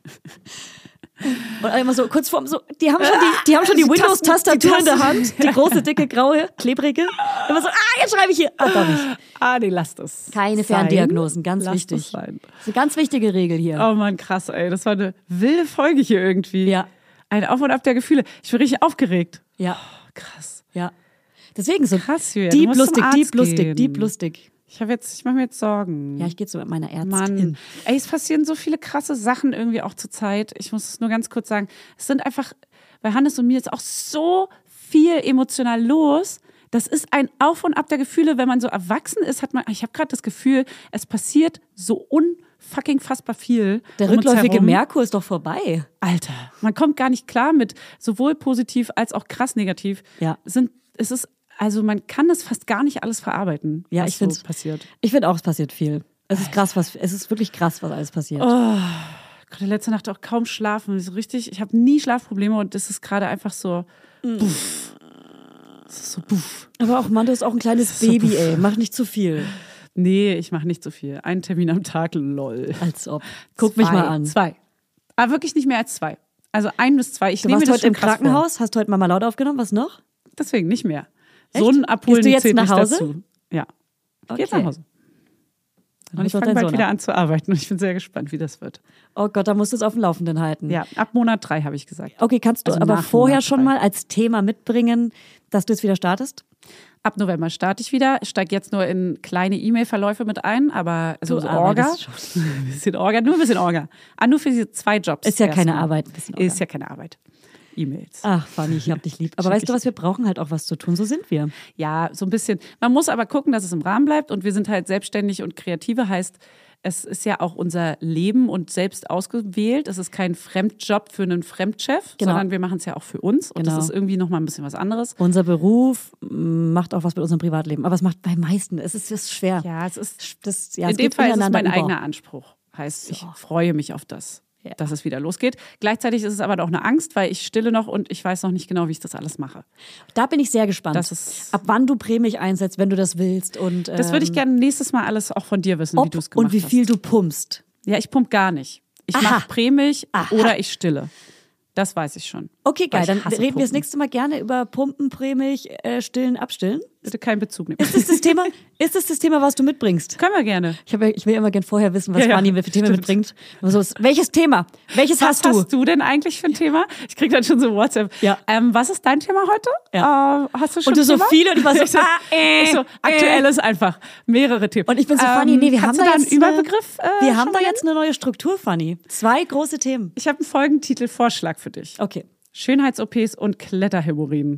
Und immer so kurz vorm, so, die haben schon die Die Windows-Tastatur in der Tasten. Hand, die große, dicke, graue, klebrige. Immer so, jetzt schreibe ich hier. Doch nicht. Nee, lass das. Keine sein. Ferndiagnosen, ganz Lass wichtig. Das sein. Das ist eine ganz wichtige Regel hier. Oh Mann, krass, ey. Das war eine wilde Folge hier irgendwie. Ja. Ein Auf und Ab der Gefühle. Ich bin richtig aufgeregt. Ja, Oh, krass. ja. Deswegen so Krass, Julia. Du deep musst zum lustig, Arzt deep lustig, gehen. deep lustig. Ich mache mir jetzt Sorgen. Ja, ich gehe zu meiner Ärztin. Mann. Ey, es passieren so viele krasse Sachen irgendwie auch zur Zeit. Ich muss es nur ganz kurz sagen. Es sind einfach, bei Hannes und mir ist auch so viel emotional los. Das ist ein Auf und Ab der Gefühle. Wenn man so erwachsen ist, ich habe gerade das Gefühl, es passiert so unfucking fassbar viel. Der um uns rückläufige herum. Merkur ist doch vorbei. Alter, man kommt gar nicht klar mit sowohl positiv als auch krass negativ. Ja. Also man kann das fast gar nicht alles verarbeiten, Ja, was ich finde so passiert. Ich finde auch, es passiert viel. Es ist wirklich krass, was alles passiert. Oh. Gerade letzte Nacht auch kaum schlafen. So richtig, ich habe nie Schlafprobleme und das ist gerade einfach so. So, puff. Aber auch Mann, du bist auch ein kleines So, Baby, puff. ey. Mach nicht zu viel. Nee, ich mache nicht so viel. Einen Termin am Tag, lol. Als ob. Guck mich mal an. 2. Aber wirklich nicht mehr als 2. Also 1 bis 2. Du warst heute im Krankenhaus, hast heute Mama laut aufgenommen. Was noch? Deswegen nicht mehr. Echt? Sohn abholen Gehst du jetzt zählt nach nicht Hause? dazu. Ja. Ich Okay. gehe jetzt nach Hause. Und holst ich du fange deinen bald Sohn wieder ab. an zu arbeiten und ich bin sehr gespannt, wie das wird. Oh Gott, da musst du es auf dem Laufenden halten. Ja, ab Monat 3 habe ich gesagt. Okay, kannst du Also aber nach vorher Monat schon 3. mal als Thema mitbringen, dass du jetzt wieder startest? Ab November starte ich wieder. Ich steige jetzt nur in kleine E-Mail-Verläufe mit ein, aber so Orga. arbeitest schon. Ein bisschen Orga, nur ein bisschen Orga. Nur für diese 2 Jobs. Ist ja keine erstmal. Arbeit. Ein bisschen Orga. Ist ja keine Arbeit. E-Mails. Ach, Fanny, ich hab dich lieb. Aber weißt du was, wir brauchen halt auch was zu tun. So sind wir. Ja, so ein bisschen. Man muss aber gucken, dass es im Rahmen bleibt und wir sind halt selbstständig und Kreative, heißt, es ist ja auch unser Leben und selbst ausgewählt. Es ist kein Fremdjob für einen Fremdchef, Genau. sondern wir machen es ja auch für uns und Genau. das ist irgendwie nochmal ein bisschen was anderes. Unser Beruf macht auch was mit unserem Privatleben. Aber es macht bei meisten. Es ist schwer. Ja, es ist Das, ja, in es dem geht Fall ist es ineinander mein über. eigener Anspruch. Heißt, ich freue mich auf das, dass es wieder losgeht. Gleichzeitig ist es aber auch eine Angst, weil ich stille noch und ich weiß noch nicht genau, wie ich das alles mache. Da bin ich sehr gespannt. Das ist- ab wann du Prämie einsetzt, wenn du das willst. Und, Das würde ich gerne nächstes Mal alles auch von dir wissen, wie ob du es gemacht und wie viel hast. du pumpst. Ja, ich pump gar nicht. Ich Aha. mache Prämilch Aha. oder ich stille. Das weiß ich schon. Okay, geil. Weil Dann ich hasse reden wir das Pumpen. nächste Mal gerne über Pumpen, Prämie, Stillen, Abstillen. Bitte keinen Bezug nehmen. Ist das das Thema? Ist das das Thema, was du mitbringst? Können wir gerne. Ich will immer gerne vorher wissen, was Ja, ja, Fanny für Themen stimmt. mitbringt. Also, welches Thema? Welches Was hast du? hast du denn eigentlich für ein Thema? Ich krieg dann schon so WhatsApp. Ja. Was ist dein Thema heute? Ja. Hast du schon Und du so Thema? viele und ich war so, Ich so, aktuell ist einfach mehrere Themen. Und ich bin so, Fanny, nee, wir haben kannst da du da einen jetzt Überbegriff. Wir schon haben da mal jetzt eine neue Struktur, Fanny. 2 große Themen. Ich habe einen Folgentitel-Vorschlag für dich. Okay. Schönheits-OPs und Kletterhämorrhoiden.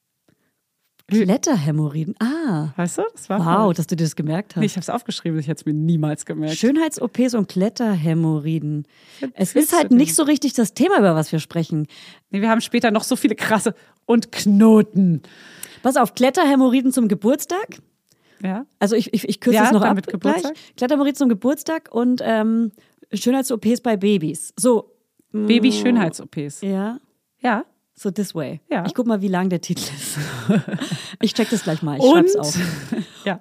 Kletterhämorrhoiden. Ah. Weißt du? Das war Wow, dass du dir das gemerkt hast. Nee, ich habe es aufgeschrieben, ich hätte es mir niemals gemerkt. Schönheits-OPs und Kletterhämorrhoiden. Es fühlst ist halt du denn? nicht so richtig das Thema, über was wir sprechen. Nee, wir haben später noch so viele krasse und Knoten. Pass auf, Kletterhämorrhoiden zum Geburtstag. Ja? Also ich kürze Ja, es noch dann ab mit Geburtstag. gleich. Kletterhämorrhoiden zum Geburtstag und Schönheits-OPs bei Babys. So, Baby-Schönheits-OPs. ja, Ja. so this way. Ja. Ich guck mal, wie lang der Titel ist. Ich check das gleich mal. Ich Und? schreib's auf. Ja.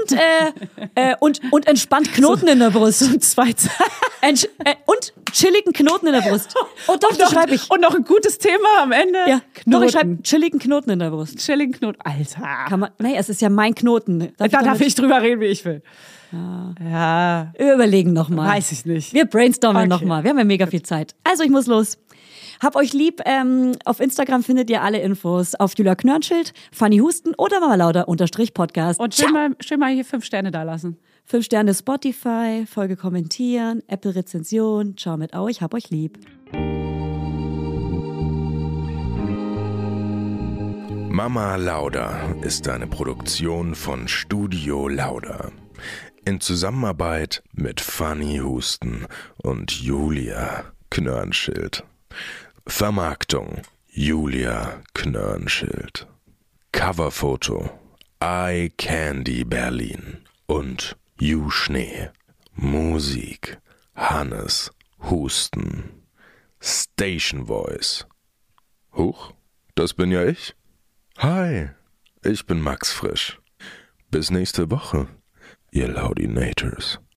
Und entspannt Knoten in der Brust. Und Und chilligen Knoten in der Brust. Oh doch, das schreibe ich. Und noch ein gutes Thema am Ende. Ja, Knoten. doch, ich schreibe chilligen Knoten in der Brust. Chilling Knoten. Alter. Kann man, nee, es ist ja mein Knoten. Da darf damit- ich drüber reden, wie ich will. Ja, Wir überlegen nochmal. weiß ich nicht. Wir brainstormen Okay. nochmal. Wir haben ja mega viel Zeit. Also ich muss los. Hab euch lieb. Auf Instagram findet ihr alle Infos. Auf Julia Knörnschild, Fanny Husten oder Mama Lauda _Podcast. Und Ciao. schön mal hier 5 Sterne da lassen. 5 Sterne Spotify, Folge kommentieren, Apple Rezension. Ciao mit Au, ich hab euch lieb. Mama Lauda ist eine Produktion von Studio Lauda. In Zusammenarbeit mit Fanny Husten und Julia Knörnschild. Vermarktung Julia Knörnschild. Coverfoto Eye Candy Berlin und Ju Schnee. Musik Hannes Husten. Station Voice. Huch, das bin ja ich. Hi, ich bin Max Frisch. Bis nächste Woche, ihr Laudinators.